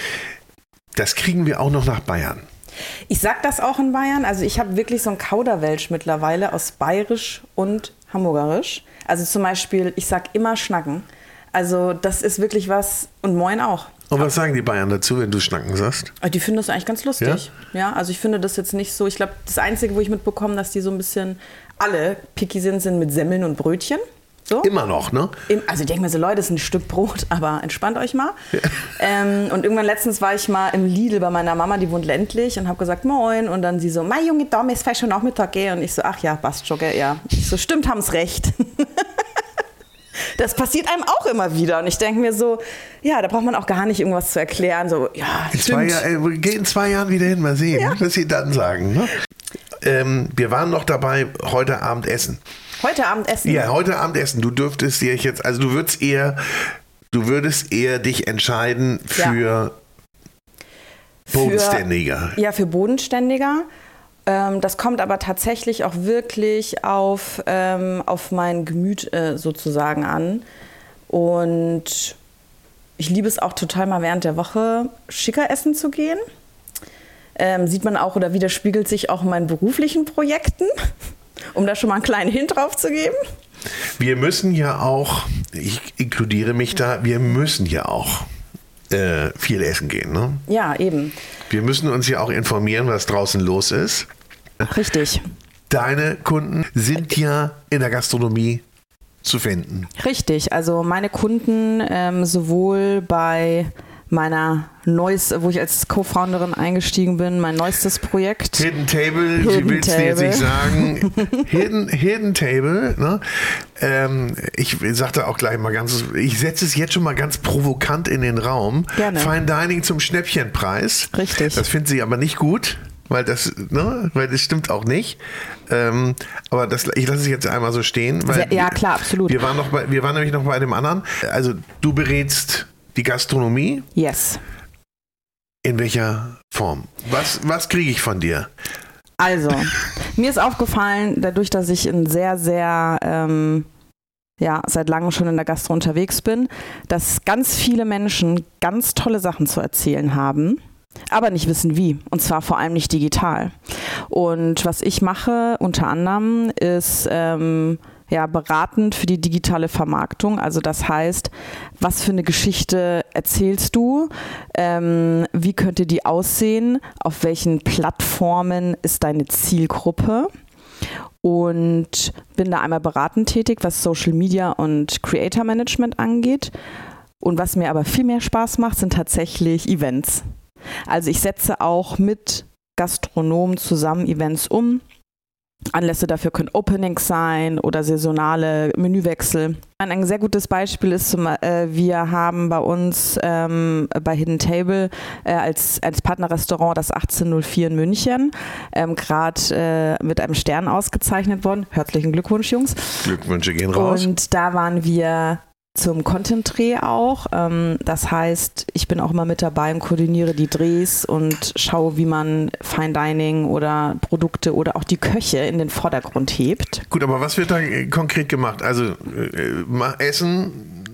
[SPEAKER 1] Das kriegen wir auch noch nach Bayern.
[SPEAKER 2] Ich sag das auch in Bayern. Also ich habe wirklich so ein Kauderwelsch mittlerweile aus Bayerisch und Hamburgerisch. Also zum Beispiel, ich sag immer Schnacken. Also das ist wirklich was, und Moin auch.
[SPEAKER 1] Und was sagen die Bayern dazu, wenn du Schnacken sagst?
[SPEAKER 2] Aber die finden das eigentlich ganz lustig. Ja, also ich finde das jetzt nicht so. Ich glaube, das Einzige, wo ich mitbekomme, dass die so ein bisschen alle picky sind, sind mit Semmeln und Brötchen. So.
[SPEAKER 1] Immer noch, ne?
[SPEAKER 2] Im, also ich denke mir so, Leute, das ist ein Stück Brot, aber entspannt euch mal. Ähm, und irgendwann letztens war ich mal im Lidl bei meiner Mama, die wohnt ländlich, und habe gesagt, moin. Und dann sie so, mein junge Dame, ist vielleicht schon Nachmittag, gell? Und ich so, ach ja, passt schon, gell? Ja. Ich so, stimmt, haben's recht. Das passiert einem auch immer wieder. Und ich denke mir so, ja, da braucht man auch gar nicht irgendwas zu erklären. So, ja,
[SPEAKER 1] In zwei,
[SPEAKER 2] stimmt.
[SPEAKER 1] Jahr, äh, geh in zwei Jahren wieder hin, mal sehen,
[SPEAKER 2] Ja.
[SPEAKER 1] was sie dann sagen. Ne? Ähm, wir waren noch dabei, heute Abend essen.
[SPEAKER 2] Heute Abend essen.
[SPEAKER 1] Ja, heute Abend essen. Du dürftest dir jetzt, also du würdest eher, du würdest eher dich entscheiden für bodenständiger.
[SPEAKER 2] Ja, für bodenständiger. Ähm, das kommt aber tatsächlich auch wirklich auf, ähm, auf mein Gemüt äh, sozusagen an. Und ich liebe es auch total mal während der Woche schicker essen zu gehen. Ähm, sieht man auch oder widerspiegelt sich auch in meinen beruflichen Projekten, um da schon mal einen kleinen Hint drauf zu geben.
[SPEAKER 1] Wir müssen ja auch, ich inkludiere mich da, wir müssen ja auch äh, viel essen gehen. Ne?
[SPEAKER 2] Ja, eben.
[SPEAKER 1] Wir müssen uns ja auch informieren, was draußen los ist.
[SPEAKER 2] Richtig.
[SPEAKER 1] Deine Kunden sind ja in der Gastronomie zu finden.
[SPEAKER 2] Richtig, also meine Kunden ähm, sowohl bei meiner neues, wo ich als Co-Founderin eingestiegen bin, mein neuestes Projekt.
[SPEAKER 1] Hidden Table,
[SPEAKER 2] Hidden
[SPEAKER 1] sie will es mir jetzt
[SPEAKER 2] Table.
[SPEAKER 1] nicht sagen. Hidden, Hidden Table, ne? ähm, ich sagte auch gleich mal ganz, ich setze es jetzt schon mal ganz provokant in den Raum.
[SPEAKER 2] Gerne.
[SPEAKER 1] Fine Dining zum Schnäppchenpreis.
[SPEAKER 2] Richtig.
[SPEAKER 1] Das finden sie aber nicht gut. Weil das, ne, weil das stimmt auch nicht. Ähm, aber das, ich lasse es jetzt einmal so stehen. Weil
[SPEAKER 2] Sehr, ja, klar, absolut.
[SPEAKER 1] Wir waren, noch bei, wir waren nämlich noch bei dem anderen. Also du berätst die Gastronomie.
[SPEAKER 2] Yes.
[SPEAKER 1] In welcher Form? Was, was kriege ich von dir?
[SPEAKER 2] Also, mir ist aufgefallen, dadurch, dass ich ein sehr, sehr, ähm, ja, seit langem schon in der Gastro unterwegs bin, dass ganz viele Menschen ganz tolle Sachen zu erzählen haben, aber nicht wissen wie. Und zwar vor allem nicht digital. Und was ich mache unter anderem ist ähm, ja, beratend für die digitale Vermarktung. Also das heißt, was für eine Geschichte erzählst du? Ähm, wie könnte die aussehen? Auf welchen Plattformen ist deine Zielgruppe? Und bin da einmal beratend tätig, was Social Media und Creator Management angeht. Und was mir aber viel mehr Spaß macht, sind tatsächlich Events. Also ich setze auch mit Gastronomen zusammen Events um. Anlässe dafür können Openings sein oder saisonale Menüwechsel. Ein sehr gutes Beispiel ist, zum, äh, wir haben bei uns ähm, bei Hidden Table äh, als, als Partnerrestaurant das achtzehn null vier in München ähm, gerade äh, mit einem Stern ausgezeichnet worden. Herzlichen Glückwunsch, Jungs.
[SPEAKER 1] Glückwünsche gehen raus.
[SPEAKER 2] Und da waren wir zum Content-Dreh auch. Ähm, das heißt, ich bin auch immer mit dabei und koordiniere die Drehs und schaue, wie man Fine Dining oder Produkte oder auch die Köche in den Vordergrund hebt.
[SPEAKER 1] Gut, aber was wird da konkret gemacht? Also äh, Essen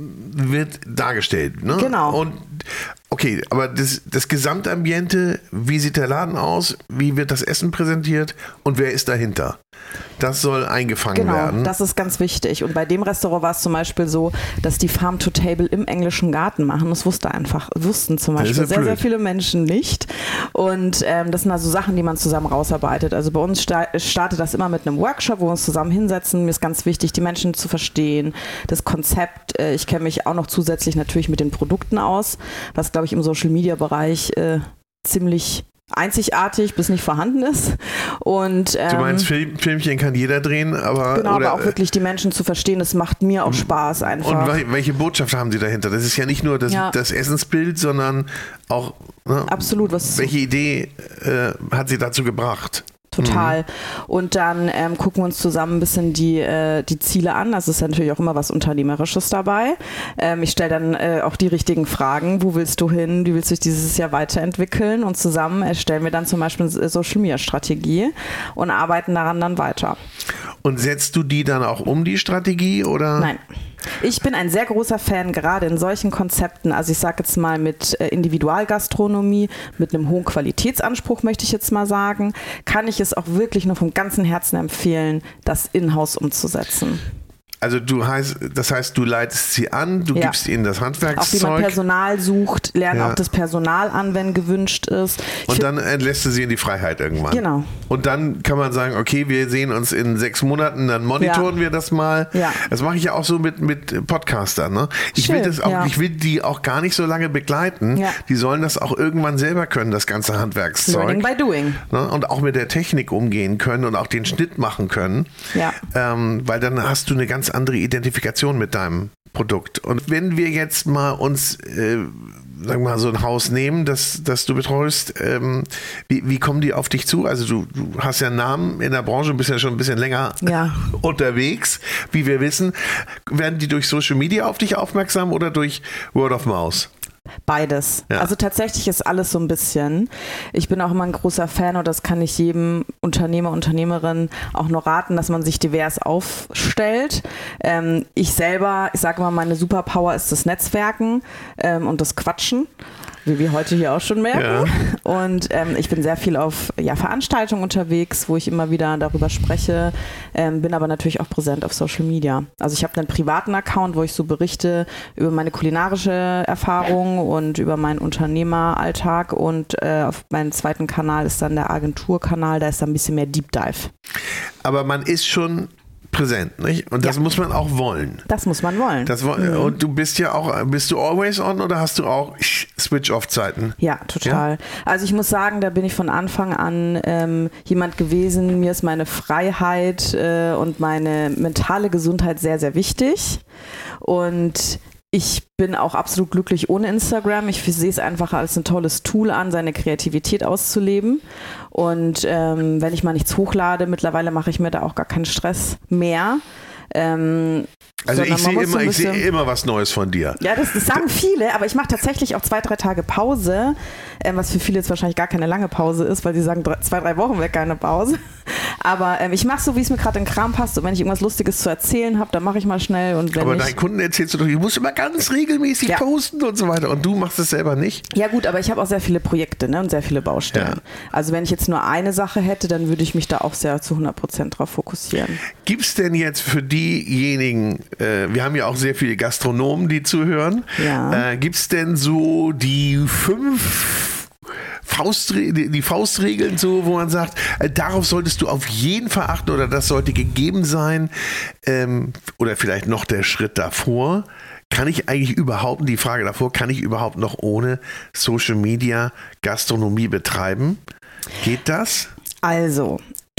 [SPEAKER 1] wird dargestellt, ne?
[SPEAKER 2] Genau.
[SPEAKER 1] Und okay, aber das, das Gesamtambiente, wie sieht der Laden aus? Wie wird das Essen präsentiert? Und wer ist dahinter? Das soll eingefangen
[SPEAKER 2] genau,
[SPEAKER 1] werden.
[SPEAKER 2] Genau, das ist ganz wichtig. Und bei dem Restaurant war es zum Beispiel so, dass die Farm to Table im englischen Garten machen. Das wusste einfach, wussten zum Beispiel ja sehr, blöd. sehr viele Menschen nicht. Und ähm, das sind also Sachen, die man zusammen rausarbeitet. Also bei uns sta- startet das immer mit einem Workshop, wo wir uns zusammen hinsetzen. Mir ist ganz wichtig, die Menschen zu verstehen, das Konzept. Äh, ich kenne mich auch noch zusätzlich natürlich mit den Produkten aus, was, glaube ich, im Social-Media-Bereich äh, ziemlich einzigartig bis nicht vorhanden ist. Und, ähm,
[SPEAKER 1] du meinst, Film, Filmchen kann jeder drehen, aber...
[SPEAKER 2] Genau,
[SPEAKER 1] oder,
[SPEAKER 2] aber auch wirklich die Menschen zu verstehen, das macht mir auch Spaß einfach.
[SPEAKER 1] Und welche Botschaft haben Sie dahinter? Das ist ja nicht nur das,
[SPEAKER 2] ja.
[SPEAKER 1] das Essensbild, sondern auch... Ne,
[SPEAKER 2] absolut. Was
[SPEAKER 1] welche Idee äh, hat Sie dazu gebracht?
[SPEAKER 2] Total. Mhm. Und dann ähm, gucken wir uns zusammen ein bisschen die, äh, die Ziele an. Das ist ja natürlich auch immer was Unternehmerisches dabei. Ähm, ich stelle dann äh, auch die richtigen Fragen. Wo willst du hin? Wie willst du dich dieses Jahr weiterentwickeln? Und zusammen erstellen wir dann zum Beispiel eine Social-Media-Strategie und arbeiten daran dann weiter.
[SPEAKER 1] Und setzt du die dann auch um, die Strategie? Oder?
[SPEAKER 2] Nein. Ich bin ein sehr großer Fan, gerade in solchen Konzepten, also ich sage jetzt mal mit Individualgastronomie, mit einem hohen Qualitätsanspruch, möchte ich jetzt mal sagen, kann ich es auch wirklich nur vom ganzen Herzen empfehlen, das in-house umzusetzen.
[SPEAKER 1] Also du heißt, das heißt, du leitest sie an, du
[SPEAKER 2] ja.
[SPEAKER 1] gibst ihnen das Handwerkszeug.
[SPEAKER 2] Auch wie man Personal sucht, lernen ja. auch das Personal an, wenn gewünscht ist. Ich
[SPEAKER 1] und dann entlässt du sie in die Freiheit irgendwann.
[SPEAKER 2] Genau.
[SPEAKER 1] Und dann kann man sagen, okay, wir sehen uns in sechs Monaten, dann monitoren ja. wir das mal.
[SPEAKER 2] Ja.
[SPEAKER 1] Das mache ich ja auch so mit, mit Podcastern. Ne? Ich,
[SPEAKER 2] Schön,
[SPEAKER 1] will das auch,
[SPEAKER 2] ja.
[SPEAKER 1] ich will die auch gar nicht so lange begleiten.
[SPEAKER 2] Ja.
[SPEAKER 1] Die sollen das auch irgendwann selber können, das ganze Handwerkszeug.
[SPEAKER 2] Learning by doing.
[SPEAKER 1] Ne? Und auch mit der Technik umgehen können und auch den Schnitt machen können.
[SPEAKER 2] Ja.
[SPEAKER 1] Ähm, weil dann hast du eine ganz andere Identifikation mit deinem Produkt. Und wenn wir jetzt mal uns, äh, sagen wir mal, so ein Haus nehmen, das, das du betreust, ähm, wie, wie kommen die auf dich zu? Also du, du hast ja einen Namen in der Branche, bist ja schon ein bisschen länger
[SPEAKER 2] ja.
[SPEAKER 1] unterwegs, wie wir wissen. Werden die durch Social Media auf dich aufmerksam oder durch Word of Mouth?
[SPEAKER 2] Beides.
[SPEAKER 1] Ja.
[SPEAKER 2] Also tatsächlich ist alles so ein bisschen. Ich bin auch immer ein großer Fan und das kann ich jedem Unternehmer, Unternehmerin auch nur raten, dass man sich divers aufstellt. Ähm, ich selber, ich sage mal, meine Superpower ist das Netzwerken ähm, und das Quatschen. Wie wir heute hier auch schon merken. Ja. Und ähm, ich bin sehr viel auf ja, Veranstaltungen unterwegs, wo ich immer wieder darüber spreche, ähm, bin aber natürlich auch präsent auf Social Media. Also ich habe einen privaten Account, wo ich so berichte über meine kulinarische Erfahrung und über meinen Unternehmeralltag und äh, auf meinem zweiten Kanal ist dann der Agenturkanal, da ist dann ein bisschen mehr Deep Dive.
[SPEAKER 1] Aber man ist schon präsent, nicht? Und das ja. muss man auch wollen.
[SPEAKER 2] Das muss man wollen.
[SPEAKER 1] Das, mhm. Und du bist ja auch, bist du always on oder hast du auch Switch-Off-Zeiten?
[SPEAKER 2] Ja, total. Ja? Also ich muss sagen, da bin ich von Anfang an ähm, jemand gewesen, mir ist meine Freiheit äh, und meine mentale Gesundheit sehr, sehr wichtig. Und ich bin auch absolut glücklich ohne Instagram. Ich sehe es einfach als ein tolles Tool an, seine Kreativität auszuleben. Und ähm, wenn ich mal nichts hochlade, mittlerweile mache ich mir da auch gar keinen Stress mehr. Ähm,
[SPEAKER 1] also ich sehe immer,
[SPEAKER 2] so
[SPEAKER 1] ich sehe immer was Neues von dir.
[SPEAKER 2] Ja, das, das sagen viele, aber ich mache tatsächlich auch zwei, drei Tage Pause, ähm, was für viele jetzt wahrscheinlich gar keine lange Pause ist, weil sie sagen, drei, zwei, drei Wochen wäre keine Pause. Aber ähm, ich mache so, wie es mir gerade in den Kram passt und wenn ich irgendwas Lustiges zu erzählen habe, dann mache ich mal schnell. Und wenn
[SPEAKER 1] aber
[SPEAKER 2] ich,
[SPEAKER 1] deinen Kunden erzählst du doch, du musst immer ganz regelmäßig ja. posten und so weiter und du machst es selber nicht?
[SPEAKER 2] Ja gut, aber ich habe auch sehr viele Projekte, ne, und sehr viele Baustellen. Ja. Also wenn ich jetzt nur eine Sache hätte, dann würde ich mich da auch sehr zu hundert Prozent drauf fokussieren.
[SPEAKER 1] Gibt es denn jetzt für diejenigen, äh, wir haben ja auch sehr viele Gastronomen, die zuhören,
[SPEAKER 2] ja.
[SPEAKER 1] äh, gibt es denn so die fünf Faustre- die Faustregeln, so, wo man sagt, äh, darauf solltest du auf jeden Fall achten oder das sollte gegeben sein, ähm, oder vielleicht noch der Schritt davor. Kann ich eigentlich überhaupt, die Frage davor, kann ich überhaupt noch ohne Social Media Gastronomie betreiben? Geht das?
[SPEAKER 2] Also,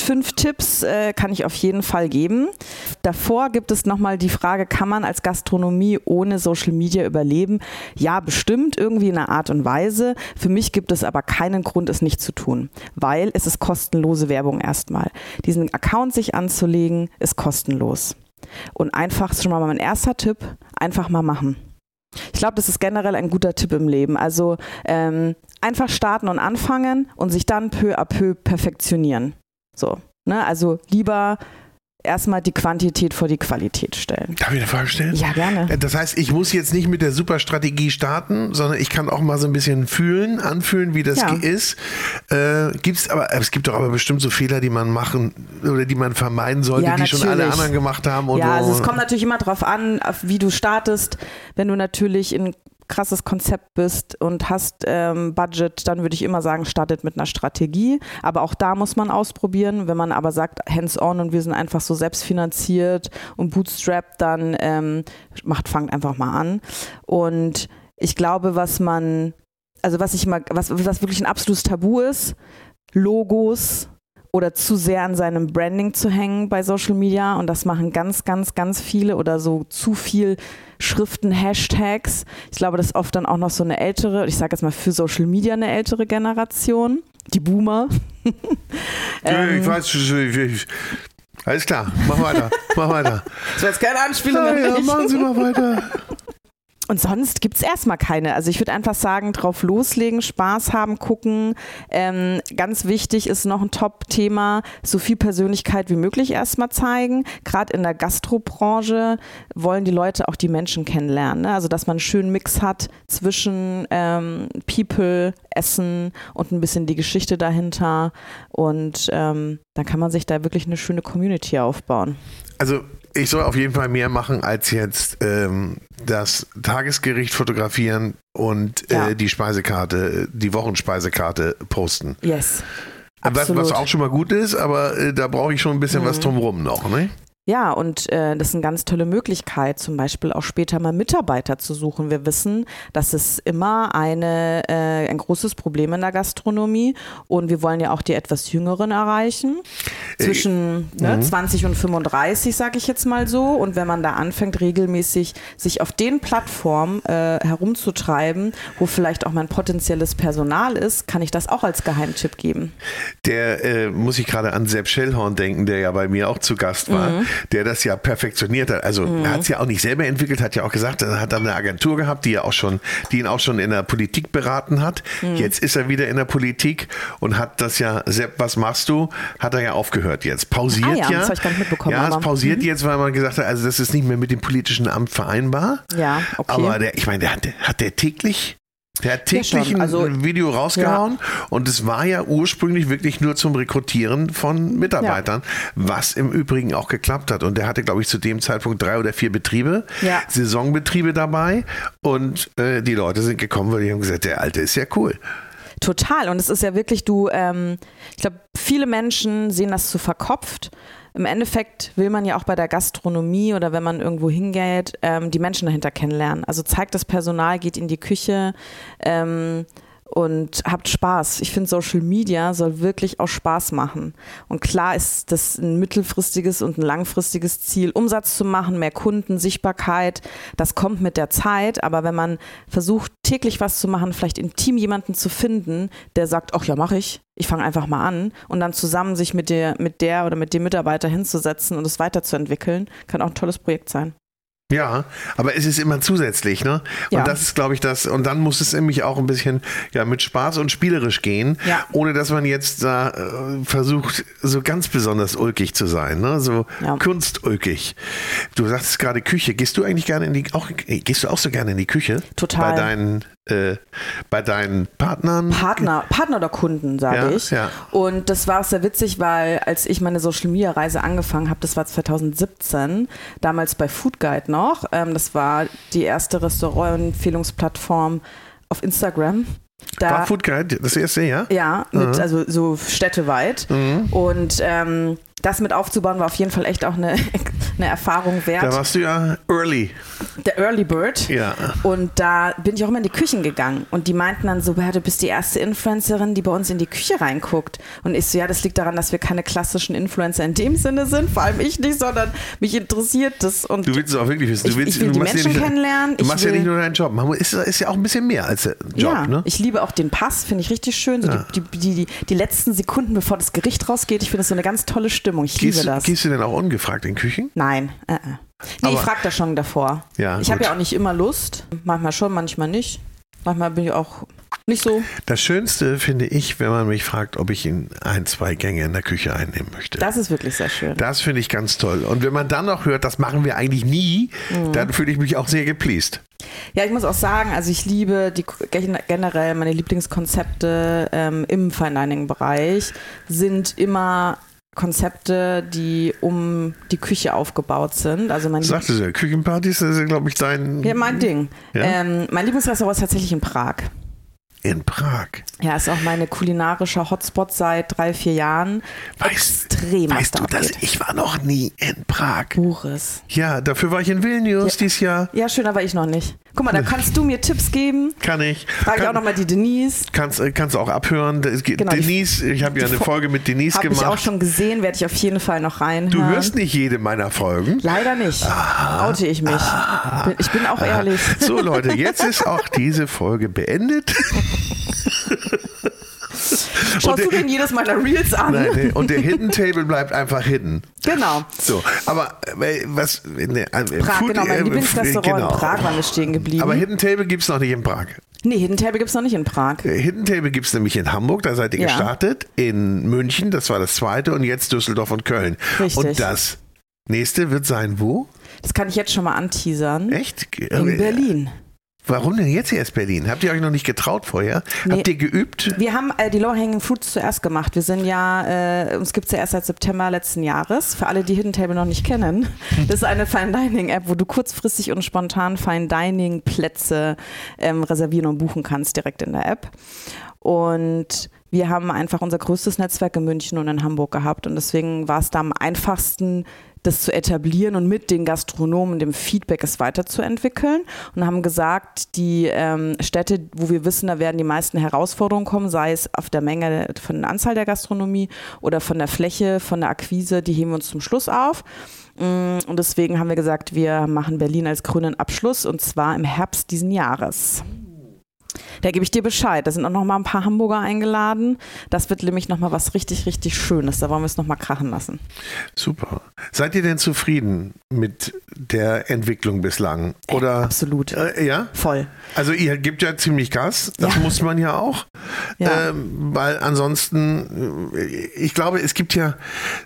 [SPEAKER 2] fünf Tipps äh, kann ich auf jeden Fall geben. Davor gibt es nochmal die Frage, kann man als Gastronomie ohne Social Media überleben? Ja, bestimmt, irgendwie in einer Art und Weise. Für mich gibt es aber keinen Grund, es nicht zu tun, weil es ist kostenlose Werbung erstmal. Diesen Account sich anzulegen, ist kostenlos. Und einfach, schon mal mein erster Tipp, einfach mal machen. Ich glaube, das ist generell ein guter Tipp im Leben. Also ähm, einfach starten und anfangen und sich dann peu à peu perfektionieren. So, ne? Also lieber erstmal die Quantität vor die Qualität stellen.
[SPEAKER 1] Darf ich eine Frage stellen?
[SPEAKER 2] Ja, gerne.
[SPEAKER 1] Das heißt, ich muss jetzt nicht mit der Superstrategie starten, sondern ich kann auch mal so ein bisschen fühlen, anfühlen, wie das ja. ist. Äh, gibt's aber, es gibt doch aber bestimmt so Fehler, die man machen oder die man vermeiden sollte, ja, die natürlich. schon alle anderen gemacht haben. Und
[SPEAKER 2] ja, also
[SPEAKER 1] so.
[SPEAKER 2] Es kommt natürlich immer drauf an, wie du startest. Wenn du natürlich in krasses Konzept bist und hast ähm, Budget, dann würde ich immer sagen, startet mit einer Strategie. Aber auch da muss man ausprobieren. Wenn man aber sagt, hands-on und wir sind einfach so selbstfinanziert und bootstrapped, dann ähm, macht, fangt einfach mal an. Und ich glaube, was man, also was ich mal, was, was wirklich ein absolutes Tabu ist, Logos oder zu sehr an seinem Branding zu hängen bei Social Media, und das machen ganz, ganz, ganz viele, oder so zu viel Schriften, Hashtags. Ich glaube, das ist oft dann auch noch so eine ältere, ich sage jetzt mal für Social Media eine ältere Generation, die Boomer.
[SPEAKER 1] ähm, ich weiß, ich, ich, alles klar, mach weiter, mach weiter.
[SPEAKER 2] Das war jetzt keine Anspielung.
[SPEAKER 1] Ja, ja, machen Sie mal weiter.
[SPEAKER 2] Und sonst gibt es erstmal keine. Also ich würde einfach sagen, drauf loslegen, Spaß haben, gucken. Ähm, ganz wichtig ist noch ein Top-Thema, so viel Persönlichkeit wie möglich erstmal zeigen. Gerade in der Gastrobranche wollen die Leute auch die Menschen kennenlernen. Ne? Also dass man einen schönen Mix hat zwischen ähm, People, Essen und ein bisschen die Geschichte dahinter. Und ähm, dann kann man sich da wirklich eine schöne Community aufbauen.
[SPEAKER 1] Also ich soll auf jeden Fall mehr machen, als jetzt ähm, das Tagesgericht fotografieren und
[SPEAKER 2] ja.
[SPEAKER 1] äh, die Speisekarte, die Wochenspeisekarte posten.
[SPEAKER 2] Yes.
[SPEAKER 1] Was, was auch schon mal gut ist, aber äh, da brauche ich schon ein bisschen mhm. was drumherum noch, ne?
[SPEAKER 2] Ja, und äh, das ist eine ganz tolle Möglichkeit, zum Beispiel auch später mal Mitarbeiter zu suchen. Wir wissen, das ist immer eine, äh, ein großes Problem in der Gastronomie, und wir wollen ja auch die etwas Jüngeren erreichen, zwischen äh, ne, zwanzig und fünfunddreißig, sage ich jetzt mal so. Und wenn man da anfängt, regelmäßig sich auf den Plattformen äh, herumzutreiben, wo vielleicht auch mein potenzielles Personal ist, kann ich das auch als Geheimtipp geben.
[SPEAKER 1] Der äh, muss ich gerade an Sepp Schellhorn denken, der ja bei mir auch zu Gast war. Mhm. Der das ja perfektioniert hat. Also mhm. er hat es ja auch nicht selber entwickelt, hat ja auch gesagt, er hat dann eine Agentur gehabt, die ja auch schon, die ihn auch schon in der Politik beraten hat. Mhm. Jetzt ist er wieder in der Politik und hat das ja, Sepp, was machst du? Hat er ja aufgehört jetzt. Pausiert ah, ja.
[SPEAKER 2] ja. Das habe ich gar nicht mitbekommen.
[SPEAKER 1] Ja,
[SPEAKER 2] aber.
[SPEAKER 1] es pausiert
[SPEAKER 2] mhm.
[SPEAKER 1] jetzt, weil man gesagt hat, also das ist nicht mehr mit dem politischen Amt vereinbar.
[SPEAKER 2] Ja, okay.
[SPEAKER 1] Aber der, ich meine, der hat, hat der täglich Der hat täglich
[SPEAKER 2] ja, also,
[SPEAKER 1] ein Video rausgehauen, ja. und es war ja ursprünglich wirklich nur zum Rekrutieren von Mitarbeitern, ja. was im Übrigen auch geklappt hat. Und der hatte, glaube ich, zu dem Zeitpunkt drei oder vier Betriebe, ja. Saisonbetriebe dabei, und äh, die Leute sind gekommen, weil die haben gesagt, der Alte ist ja cool.
[SPEAKER 2] Total, und es ist ja wirklich, du, ähm, ich glaube, viele Menschen sehen das zu verkopft. Im Endeffekt will man ja auch bei der Gastronomie oder wenn man irgendwo hingeht, ähm, die Menschen dahinter kennenlernen. Also zeigt das Personal, geht in die Küche ähm, und habt Spaß. Ich finde, Social Media soll wirklich auch Spaß machen. Und klar ist das ein mittelfristiges und ein langfristiges Ziel, Umsatz zu machen, mehr Kunden, Sichtbarkeit. Das kommt mit der Zeit. Aber wenn man versucht, täglich was zu machen, vielleicht im Team jemanden zu finden, der sagt, ach ja, mache ich. Ich fange einfach mal an, und dann zusammen sich mit der, mit der oder mit dem Mitarbeiter hinzusetzen und es weiterzuentwickeln, kann auch ein tolles Projekt sein.
[SPEAKER 1] Ja, aber es ist immer zusätzlich, ne? Und
[SPEAKER 2] ja.
[SPEAKER 1] das ist, glaube ich, das, und dann muss es nämlich auch ein bisschen ja, mit Spaß und spielerisch gehen,
[SPEAKER 2] ja.
[SPEAKER 1] ohne dass man jetzt da äh, versucht, so ganz besonders ulkig zu sein, ne? So ja. kunstulkig. Du sagst gerade Küche. Gehst du eigentlich gerne in die, auch, gehst du auch so gerne in die Küche?
[SPEAKER 2] Total.
[SPEAKER 1] Bei deinen, äh, bei deinen Partnern?
[SPEAKER 2] Partner, Partner oder Kunden, sage
[SPEAKER 1] ja,
[SPEAKER 2] ich.
[SPEAKER 1] Ja.
[SPEAKER 2] Und das war auch sehr witzig, weil als ich meine Social-Media-Reise angefangen habe, das war zwanzig siebzehn, damals bei Food Guide noch. Ähm, das war die erste Restaurant-Empfehlungsplattform auf Instagram. Da,
[SPEAKER 1] war Food Guide das erste, ja?
[SPEAKER 2] Ja, mit, also so städteweit. Mhm. Und ähm, das mit aufzubauen war auf jeden Fall echt auch eine eine Erfahrung wert.
[SPEAKER 1] Da warst du ja early.
[SPEAKER 2] Der Early Bird.
[SPEAKER 1] Ja.
[SPEAKER 2] Und da bin ich auch immer in die Küchen gegangen. Und die meinten dann so, du bist die erste Influencerin, die bei uns in die Küche reinguckt. Und ich so, ja, das liegt daran, dass wir keine klassischen Influencer in dem Sinne sind. Vor allem ich nicht, sondern mich interessiert das. Und
[SPEAKER 1] du willst es auch wirklich wissen. Du
[SPEAKER 2] ich,
[SPEAKER 1] willst,
[SPEAKER 2] ich will
[SPEAKER 1] du
[SPEAKER 2] die
[SPEAKER 1] machst
[SPEAKER 2] Menschen
[SPEAKER 1] ja nicht,
[SPEAKER 2] kennenlernen.
[SPEAKER 1] Du
[SPEAKER 2] ich
[SPEAKER 1] machst
[SPEAKER 2] will,
[SPEAKER 1] ja nicht nur deinen Job. Man ist, ist ja auch ein bisschen mehr als der Job.
[SPEAKER 2] Ja,
[SPEAKER 1] ne?
[SPEAKER 2] ich liebe auch den Pass, finde ich richtig schön. So
[SPEAKER 1] ja.
[SPEAKER 2] die, die, die, die, die letzten Sekunden, bevor das Gericht rausgeht, ich finde das so eine ganz tolle Stimmung. Ich
[SPEAKER 1] gehst,
[SPEAKER 2] liebe das.
[SPEAKER 1] Gehst du denn auch ungefragt in Küchen?
[SPEAKER 2] Nein, äh, äh. Nee,
[SPEAKER 1] Aber,
[SPEAKER 2] ich frage da schon davor.
[SPEAKER 1] Ja,
[SPEAKER 2] ich habe ja auch nicht immer Lust. Manchmal schon, manchmal nicht. Manchmal bin ich auch nicht so.
[SPEAKER 1] Das Schönste finde ich, wenn man mich fragt, ob ich in ein, zwei Gänge in der Küche einnehmen möchte.
[SPEAKER 2] Das ist wirklich sehr schön.
[SPEAKER 1] Das finde ich ganz toll. Und wenn man dann noch hört, das machen wir eigentlich nie, mhm. dann fühle ich mich auch sehr gepleased.
[SPEAKER 2] Ja, ich muss auch sagen, also ich liebe die generell meine Lieblingskonzepte ähm, im Fine Dining Bereich sind immer Konzepte, die um die Küche aufgebaut sind. Also mein
[SPEAKER 1] Sagst du ja, Küchenpartys, das ist, glaube ich, dein...
[SPEAKER 2] Ja, mein Ding.
[SPEAKER 1] Ja?
[SPEAKER 2] Ähm, mein Lieblingsrestaurant ist tatsächlich in Prag.
[SPEAKER 1] In Prag?
[SPEAKER 2] Ja, ist auch meine kulinarische Hotspot seit drei, vier Jahren.
[SPEAKER 1] Weißt,
[SPEAKER 2] Extrem,
[SPEAKER 1] weißt
[SPEAKER 2] was
[SPEAKER 1] du,
[SPEAKER 2] da
[SPEAKER 1] dass
[SPEAKER 2] abgeht.
[SPEAKER 1] ich war noch nie in Prag.
[SPEAKER 2] Boris.
[SPEAKER 1] Ja, dafür war ich in Vilnius
[SPEAKER 2] Ja.
[SPEAKER 1] dieses Jahr.
[SPEAKER 2] Ja, schön, aber ich noch nicht. Guck mal, da kannst du mir Tipps geben.
[SPEAKER 1] Kann ich.
[SPEAKER 2] Frage ich
[SPEAKER 1] Kann,
[SPEAKER 2] auch nochmal die Denise.
[SPEAKER 1] kannst, kannst du auch abhören. Es gibt
[SPEAKER 2] Genau, die-
[SPEAKER 1] Denise, ich habe ja eine Folge mit Denise
[SPEAKER 2] Habe ich auch
[SPEAKER 1] gemacht.
[SPEAKER 2] schon gesehen, werde ich auf jeden Fall noch reinhören.
[SPEAKER 1] Du hörst nicht jede meiner Folgen.
[SPEAKER 2] Leider nicht. Oute ich mich. Bin, ich bin auch ehrlich.
[SPEAKER 1] So Leute, jetzt ist auch diese Folge beendet.
[SPEAKER 2] Schaust du
[SPEAKER 1] der-
[SPEAKER 2] denn jedes meiner Reels an?
[SPEAKER 1] Nein, nee, und der Hidden Table bleibt einfach hidden.
[SPEAKER 2] Genau.
[SPEAKER 1] So, aber äh, was... Ne, äh,
[SPEAKER 2] Prag,
[SPEAKER 1] Food-
[SPEAKER 2] genau, mein
[SPEAKER 1] äh,
[SPEAKER 2] Lieblingsrestaurant
[SPEAKER 1] genau.
[SPEAKER 2] in Prag waren wir stehen geblieben.
[SPEAKER 1] Aber Hidden Table gibt es noch nicht in Prag.
[SPEAKER 2] nee, Hidden Table gibt es noch nicht in Prag.
[SPEAKER 1] Äh, Hidden Table gibt es nämlich in Hamburg, da seid ihr
[SPEAKER 2] Ja.
[SPEAKER 1] gestartet. In München, das war das zweite. Und jetzt Düsseldorf und Köln.
[SPEAKER 2] Richtig.
[SPEAKER 1] Und das nächste wird sein wo?
[SPEAKER 2] Das kann ich jetzt schon mal anteasern.
[SPEAKER 1] Echt?
[SPEAKER 2] In Berlin.
[SPEAKER 1] Warum denn jetzt erst Berlin? Habt ihr euch noch nicht getraut vorher?
[SPEAKER 2] Nee.
[SPEAKER 1] Habt ihr geübt?
[SPEAKER 2] Wir haben äh, die Lower Hanging Fruits zuerst gemacht. Wir sind ja, äh, uns gibt es ja erst seit September letzten Jahres. Für alle, die Hidden Table noch nicht kennen. Das ist eine Fine Dining App, wo du kurzfristig und spontan Fine Dining Plätze ähm, reservieren und buchen kannst direkt in der App. Und wir haben einfach unser größtes Netzwerk in München und in Hamburg gehabt. Und deswegen war es da am einfachsten, das zu etablieren und mit den Gastronomen, dem Feedback es weiterzuentwickeln und haben gesagt, die ähm, Städte, wo wir wissen, da werden die meisten Herausforderungen kommen, sei es auf der Menge von der Anzahl der Gastronomie oder von der Fläche, von der Akquise, die heben wir uns zum Schluss auf. Und deswegen haben wir gesagt, wir machen Berlin als grünen Abschluss und zwar im Herbst diesen Jahres. Da gebe ich dir Bescheid. Da sind auch noch mal ein paar Hamburger eingeladen. Das wird nämlich noch mal was richtig, richtig Schönes. Da wollen wir es noch mal krachen lassen.
[SPEAKER 1] Super. Seid ihr denn zufrieden mit der Entwicklung bislang? Oder?
[SPEAKER 2] Äh, absolut.
[SPEAKER 1] Äh, ja?
[SPEAKER 2] Voll.
[SPEAKER 1] Also ihr gebt ja ziemlich Gas. Das
[SPEAKER 2] Ja.
[SPEAKER 1] muss man ja auch.
[SPEAKER 2] Ja.
[SPEAKER 1] Ähm, weil ansonsten, äh, ich glaube, es gibt ja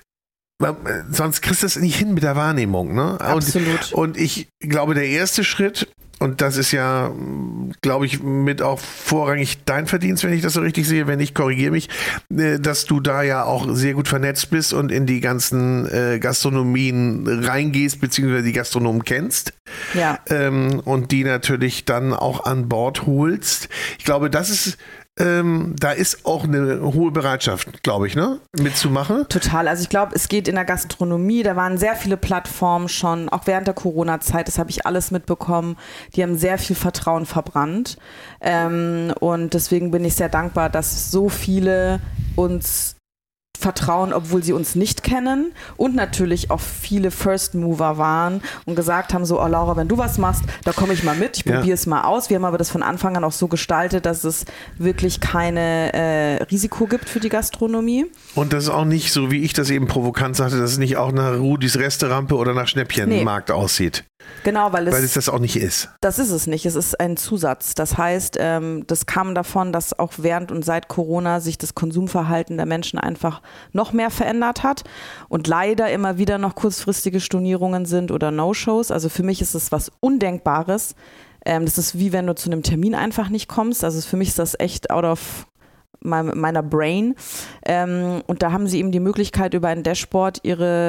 [SPEAKER 1] sonst kriegst du es nicht hin mit der Wahrnehmung. Ne?
[SPEAKER 2] Absolut.
[SPEAKER 1] Und, und ich glaube, der erste Schritt, und das ist ja, glaube ich, mit auch vorrangig dein Verdienst, wenn ich das so richtig sehe, wenn nicht, korrigiere mich, dass du da ja auch sehr gut vernetzt bist und in die ganzen äh, Gastronomien reingehst, beziehungsweise die Gastronomen kennst.
[SPEAKER 2] Ja.
[SPEAKER 1] Ähm, und die natürlich dann auch an Bord holst. Ich glaube, das ist Ähm, da ist auch eine hohe Bereitschaft, glaube ich, ne, mitzumachen.
[SPEAKER 2] Total. Also ich glaube, es geht in der Gastronomie, da waren sehr viele Plattformen schon, auch während der Corona-Zeit, das habe ich alles mitbekommen, die haben sehr viel Vertrauen verbrannt. Ähm, und deswegen bin ich sehr dankbar, dass so viele uns vertrauen, obwohl sie uns nicht kennen und natürlich auch viele First Mover waren und gesagt haben so, oh Laura, wenn du was machst, da komme ich mal mit, ich
[SPEAKER 1] Ja.
[SPEAKER 2] probiere es mal aus. Wir haben aber das von Anfang an auch so gestaltet, dass es wirklich keine äh, Risiko gibt für die Gastronomie.
[SPEAKER 1] Und das ist auch nicht so, wie ich das eben provokant sagte, dass es nicht auch nach Rudis Resterampe oder nach Schnäppchenmarkt nee. aussieht.
[SPEAKER 2] Genau, weil es,
[SPEAKER 1] weil es das auch nicht ist.
[SPEAKER 2] Das ist es nicht. Es ist ein Zusatz. Das heißt, ähm, das kam davon, dass auch während und seit Corona sich das Konsumverhalten der Menschen einfach noch mehr verändert hat und leider immer wieder noch kurzfristige Stornierungen sind oder No-Shows. Also für mich ist es was Undenkbares. Ähm, das ist wie wenn du zu einem Termin einfach nicht kommst. Also für mich ist das echt out of meiner Brain. Ähm, und da haben sie eben die Möglichkeit, über ein Dashboard ihre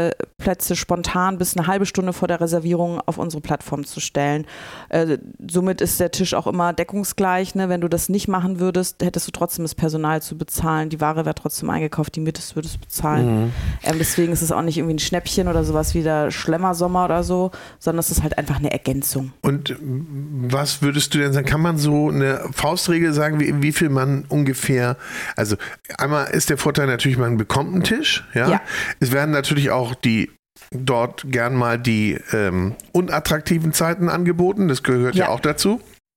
[SPEAKER 2] Plätze spontan bis eine halbe Stunde vor der Reservierung auf unsere Plattform zu stellen. Äh, somit ist der Tisch auch immer deckungsgleich. Ne? Wenn du das nicht machen würdest, hättest du trotzdem das Personal zu bezahlen. Die Ware wäre trotzdem eingekauft, die Miete würdest du bezahlen. Mhm. Ähm, deswegen ist es auch nicht irgendwie ein Schnäppchen oder sowas wie der Schlemmersommer oder so, sondern es ist halt einfach eine Ergänzung.
[SPEAKER 1] Und was würdest du denn sagen? Kann man so eine Faustregel sagen, wie, wie viel man ungefähr, also einmal ist der Vorteil natürlich, man bekommt einen Tisch. Ja. ja. Es werden natürlich auch die dort gern mal die ähm, unattraktiven Zeiten angeboten. Das gehört ja. ja auch dazu.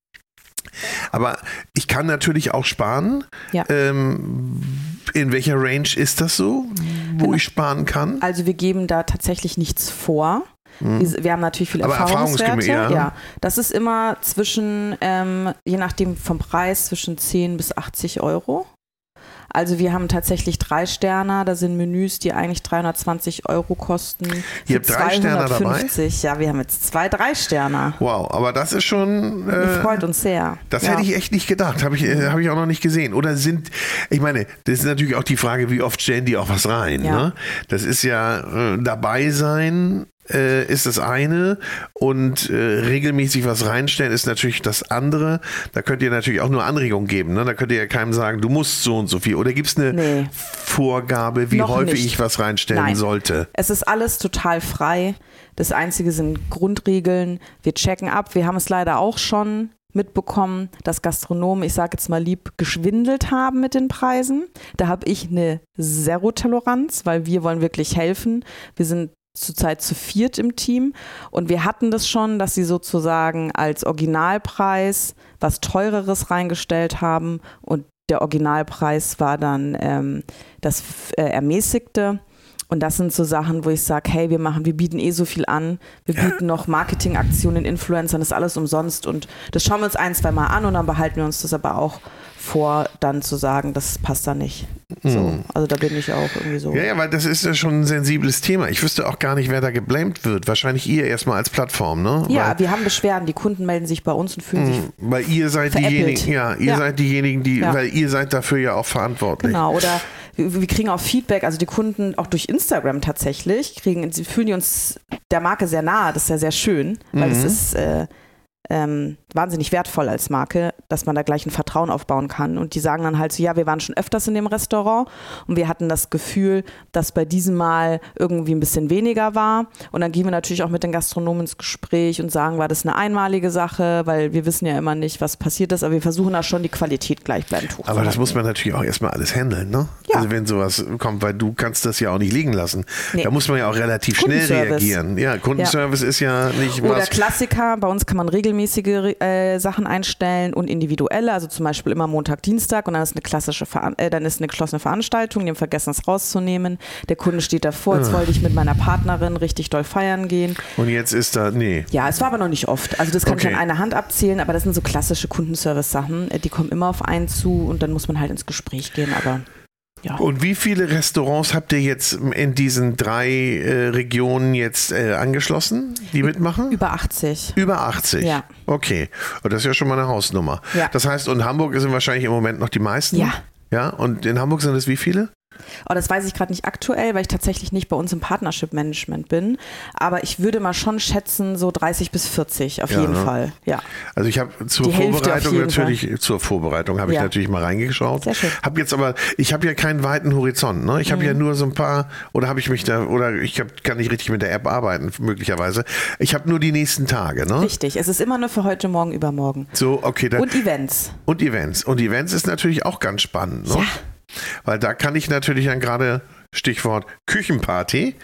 [SPEAKER 1] Aber ich kann natürlich auch sparen. Ja. Ähm, in welcher Range ist das so, wo genau. ich sparen kann?
[SPEAKER 2] Also wir geben da tatsächlich nichts vor. Hm. Wir, wir haben natürlich viele
[SPEAKER 1] Aber
[SPEAKER 2] Erfahrungswerte.
[SPEAKER 1] Ja.
[SPEAKER 2] ja, das ist immer zwischen, ähm, je nachdem vom Preis, zwischen zehn bis achtzig Euro. Also wir haben tatsächlich drei Sterner, da sind Menüs, die eigentlich dreihundertzwanzig Euro kosten.
[SPEAKER 1] Ihr habt drei Sterner dabei?
[SPEAKER 2] Ja, wir haben jetzt zwei drei Sterner.
[SPEAKER 1] Wow, aber das ist schon...
[SPEAKER 2] Äh, freut uns sehr.
[SPEAKER 1] Das ja. hätte ich echt nicht gedacht, habe ich, äh, hab ich auch noch nicht gesehen. Oder sind, ich meine, das ist natürlich auch die Frage, wie oft stellen die auch was rein. Ja. Ne? Das ist ja äh, dabei sein... Äh, ist das eine und äh, regelmäßig was reinstellen ist natürlich das andere. Da könnt ihr natürlich auch nur Anregungen geben. Ne? Da könnt ihr ja keinem sagen, du musst so und so viel. Oder gibt es eine nee. Vorgabe, wie Noch häufig nicht. ich was reinstellen Nein. sollte?
[SPEAKER 2] Es ist alles total frei. Das Einzige sind Grundregeln. Wir checken ab. Wir haben es leider auch schon mitbekommen, dass Gastronomen, ich sage jetzt mal lieb, geschwindelt haben mit den Preisen. Da habe ich eine Zero-Toleranz, weil wir wollen wirklich helfen. Wir sind zurzeit zu viert im Team und wir hatten das schon, dass sie sozusagen als Originalpreis was Teureres reingestellt haben und der Originalpreis war dann ähm, das äh, ermäßigte. Und das sind so Sachen, wo ich sage, hey, wir machen, wir bieten eh so viel an, wir bieten noch Marketingaktionen, Influencern, das ist alles umsonst und das schauen wir uns ein, zwei Mal an und dann behalten wir uns das aber auch vor, dann zu sagen, das passt da nicht. So, also da bin ich auch irgendwie so.
[SPEAKER 1] Ja, ja, weil das ist ja schon ein sensibles Thema. Ich wüsste auch gar nicht, wer da geblamed wird. Wahrscheinlich ihr erstmal als Plattform, ne?
[SPEAKER 2] Ja,
[SPEAKER 1] weil,
[SPEAKER 2] wir haben Beschwerden. Die Kunden melden sich bei uns und fühlen sich
[SPEAKER 1] Weil ihr seid
[SPEAKER 2] veräppelt.
[SPEAKER 1] diejenigen, ja, ihr ja. seid diejenigen, die, ja. weil ihr seid dafür ja auch verantwortlich.
[SPEAKER 2] Genau, oder wir, wir kriegen auch Feedback, also die Kunden auch durch Instagram tatsächlich, kriegen, sie fühlen die uns der Marke sehr nahe. Das ist ja sehr schön, weil es mhm. ist äh, ähm, wahnsinnig wertvoll als Marke, dass man da gleich ein Vertrauen aufbauen kann. Und die sagen dann halt so, ja, wir waren schon öfters in dem Restaurant und wir hatten das Gefühl, dass bei diesem Mal irgendwie ein bisschen weniger war. Und dann gehen wir natürlich auch mit den Gastronomen ins Gespräch und sagen, war das eine einmalige Sache, weil wir wissen ja immer nicht, was passiert ist, aber wir versuchen da schon die Qualität gleichbleibend hochzuhalten.
[SPEAKER 1] Aber das muss man natürlich auch erstmal alles handeln, ne? Ja. Also wenn sowas kommt, weil du kannst das ja auch nicht liegen lassen. Nee. Da muss man ja auch relativ schnell reagieren. Ja, Kundenservice ja. ist ja nicht was.
[SPEAKER 2] Oder Klassiker, bei uns kann man regelmäßige äh, Sachen einstellen und individuelle, also zum Beispiel immer Montag, Dienstag und dann ist eine klassische Veran- äh, dann ist eine geschlossene Veranstaltung, die haben vergessen es rauszunehmen. Der Kunde steht davor, jetzt wollte ich mit meiner Partnerin richtig doll feiern gehen.
[SPEAKER 1] Und jetzt ist da, nee.
[SPEAKER 2] Ja, es war aber noch nicht oft. Also das kann
[SPEAKER 1] okay.
[SPEAKER 2] ich an einer Hand abzählen, aber das sind so klassische Kundenservice-Sachen, die kommen immer auf einen zu und dann muss man halt ins Gespräch gehen, aber ja.
[SPEAKER 1] Und wie viele Restaurants habt ihr jetzt in diesen drei äh, Regionen jetzt äh, angeschlossen, die mitmachen?
[SPEAKER 2] Über achtzig.
[SPEAKER 1] Über achtzig?
[SPEAKER 2] Ja.
[SPEAKER 1] Okay. Und das ist ja schon mal eine Hausnummer.
[SPEAKER 2] Ja.
[SPEAKER 1] Das heißt, und Hamburg sind wahrscheinlich im Moment noch die meisten?
[SPEAKER 2] Ja.
[SPEAKER 1] Ja, und in Hamburg sind es wie viele?
[SPEAKER 2] Oh, das weiß ich gerade nicht aktuell, weil ich tatsächlich nicht bei uns im Partnership-Management bin. Aber ich würde mal schon schätzen, so dreißig bis vierzig auf ja, jeden ne? Fall. Ja.
[SPEAKER 1] Also ich habe zur
[SPEAKER 2] Die
[SPEAKER 1] Vorbereitung natürlich,
[SPEAKER 2] Fall.
[SPEAKER 1] zur Vorbereitung habe ja. ich natürlich mal reingeschaut.
[SPEAKER 2] Sehr schön.
[SPEAKER 1] Habe jetzt aber, ich habe ja keinen weiten Horizont. Ne? Ich habe mhm. ja nur so ein paar, oder habe ich mich da, oder ich hab, kann nicht richtig mit der App arbeiten, möglicherweise. Ich habe nur die nächsten Tage. Ne?
[SPEAKER 2] Richtig, es ist immer nur für heute, morgen, übermorgen.
[SPEAKER 1] So, okay. Dann,
[SPEAKER 2] und Events.
[SPEAKER 1] Und Events. Und Events ist natürlich auch ganz spannend. Ne?
[SPEAKER 2] Ja.
[SPEAKER 1] Weil da kann ich natürlich dann gerade, Stichwort Küchenparty,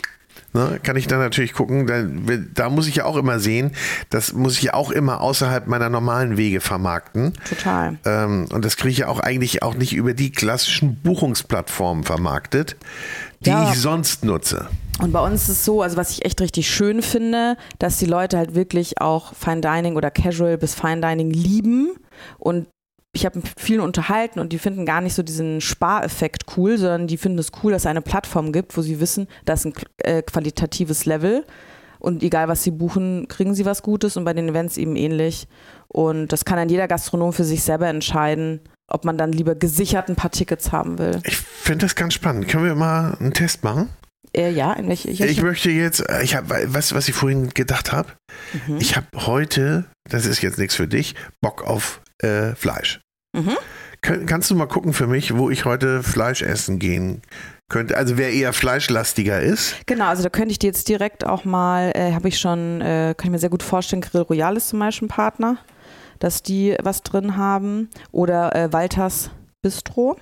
[SPEAKER 1] ne, kann ich dann natürlich gucken, da, da muss ich ja auch immer sehen, das muss ich ja auch immer außerhalb meiner normalen Wege vermarkten.
[SPEAKER 2] Total.
[SPEAKER 1] Ähm, und das kriege ich ja auch eigentlich auch nicht über die klassischen Buchungsplattformen vermarktet, die ja. ich sonst nutze.
[SPEAKER 2] Und bei uns ist es so, also was ich echt richtig schön finde, dass die Leute halt wirklich auch Fine Dining oder Casual bis Fine Dining lieben und ich habe mit vielen unterhalten und die finden gar nicht so diesen Spareffekt cool, sondern die finden es cool, dass es eine Plattform gibt, wo sie wissen, das ist ein äh, qualitatives Level und egal was sie buchen, kriegen sie was Gutes und bei den Events eben ähnlich. Und das kann dann jeder Gastronom für sich selber entscheiden, ob man dann lieber gesichert ein paar Tickets haben will.
[SPEAKER 1] Ich finde das ganz spannend. Können wir mal einen Test machen?
[SPEAKER 2] Äh, ja, in welche?
[SPEAKER 1] Ich, ich möchte jetzt, ich habe, was, was ich vorhin gedacht habe, mhm. ich habe heute, das ist jetzt nichts für dich, Bock auf äh, Fleisch. Mhm. Kann, kannst du mal gucken für mich, wo ich heute Fleisch essen gehen könnte? Also wer eher fleischlastiger ist.
[SPEAKER 2] Genau, also da könnte ich dir jetzt direkt auch mal, äh, habe ich schon, äh, kann ich mir sehr gut vorstellen, Grill Royal ist zum Beispiel ein Partner, dass die was drin haben. Oder äh, Walters Bistro.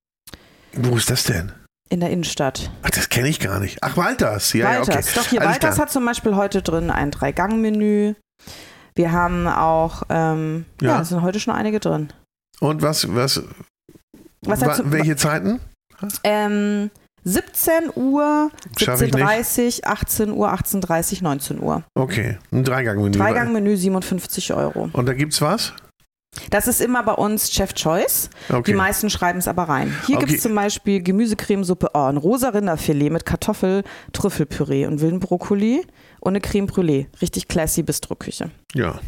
[SPEAKER 1] Wo ist das denn?
[SPEAKER 2] In der Innenstadt.
[SPEAKER 1] Ach, das kenne ich gar nicht. Ach, Walters. Ja,
[SPEAKER 2] Walters.
[SPEAKER 1] Ja, okay.
[SPEAKER 2] Doch, hier
[SPEAKER 1] Alles
[SPEAKER 2] Walters
[SPEAKER 1] klar.
[SPEAKER 2] hat zum Beispiel heute drin ein Drei-Gang-Menü. Wir haben auch, ähm, ja, ja, es sind heute schon einige drin.
[SPEAKER 1] Und was, was,
[SPEAKER 2] was
[SPEAKER 1] wa, welche Zeiten?
[SPEAKER 2] Ähm, siebzehn Uhr, siebzehn Uhr dreißig, achtzehn Uhr, achtzehn Uhr dreißig, neunzehn Uhr.
[SPEAKER 1] Okay, ein Dreigang-Menü.
[SPEAKER 2] Dreigang-Menü, siebenundfünfzig Euro.
[SPEAKER 1] Und da gibt's was?
[SPEAKER 2] Das ist immer bei uns Chef Choice.
[SPEAKER 1] Okay.
[SPEAKER 2] Die meisten schreiben es aber rein. Hier
[SPEAKER 1] okay.
[SPEAKER 2] gibt es zum Beispiel Gemüsecremesuppe, oh, ein rosa Rinderfilet mit Kartoffel, Trüffelpüree und wilden Brokkoli und eine Creme Brûlée. Richtig classy Bistroküche.
[SPEAKER 1] Ja.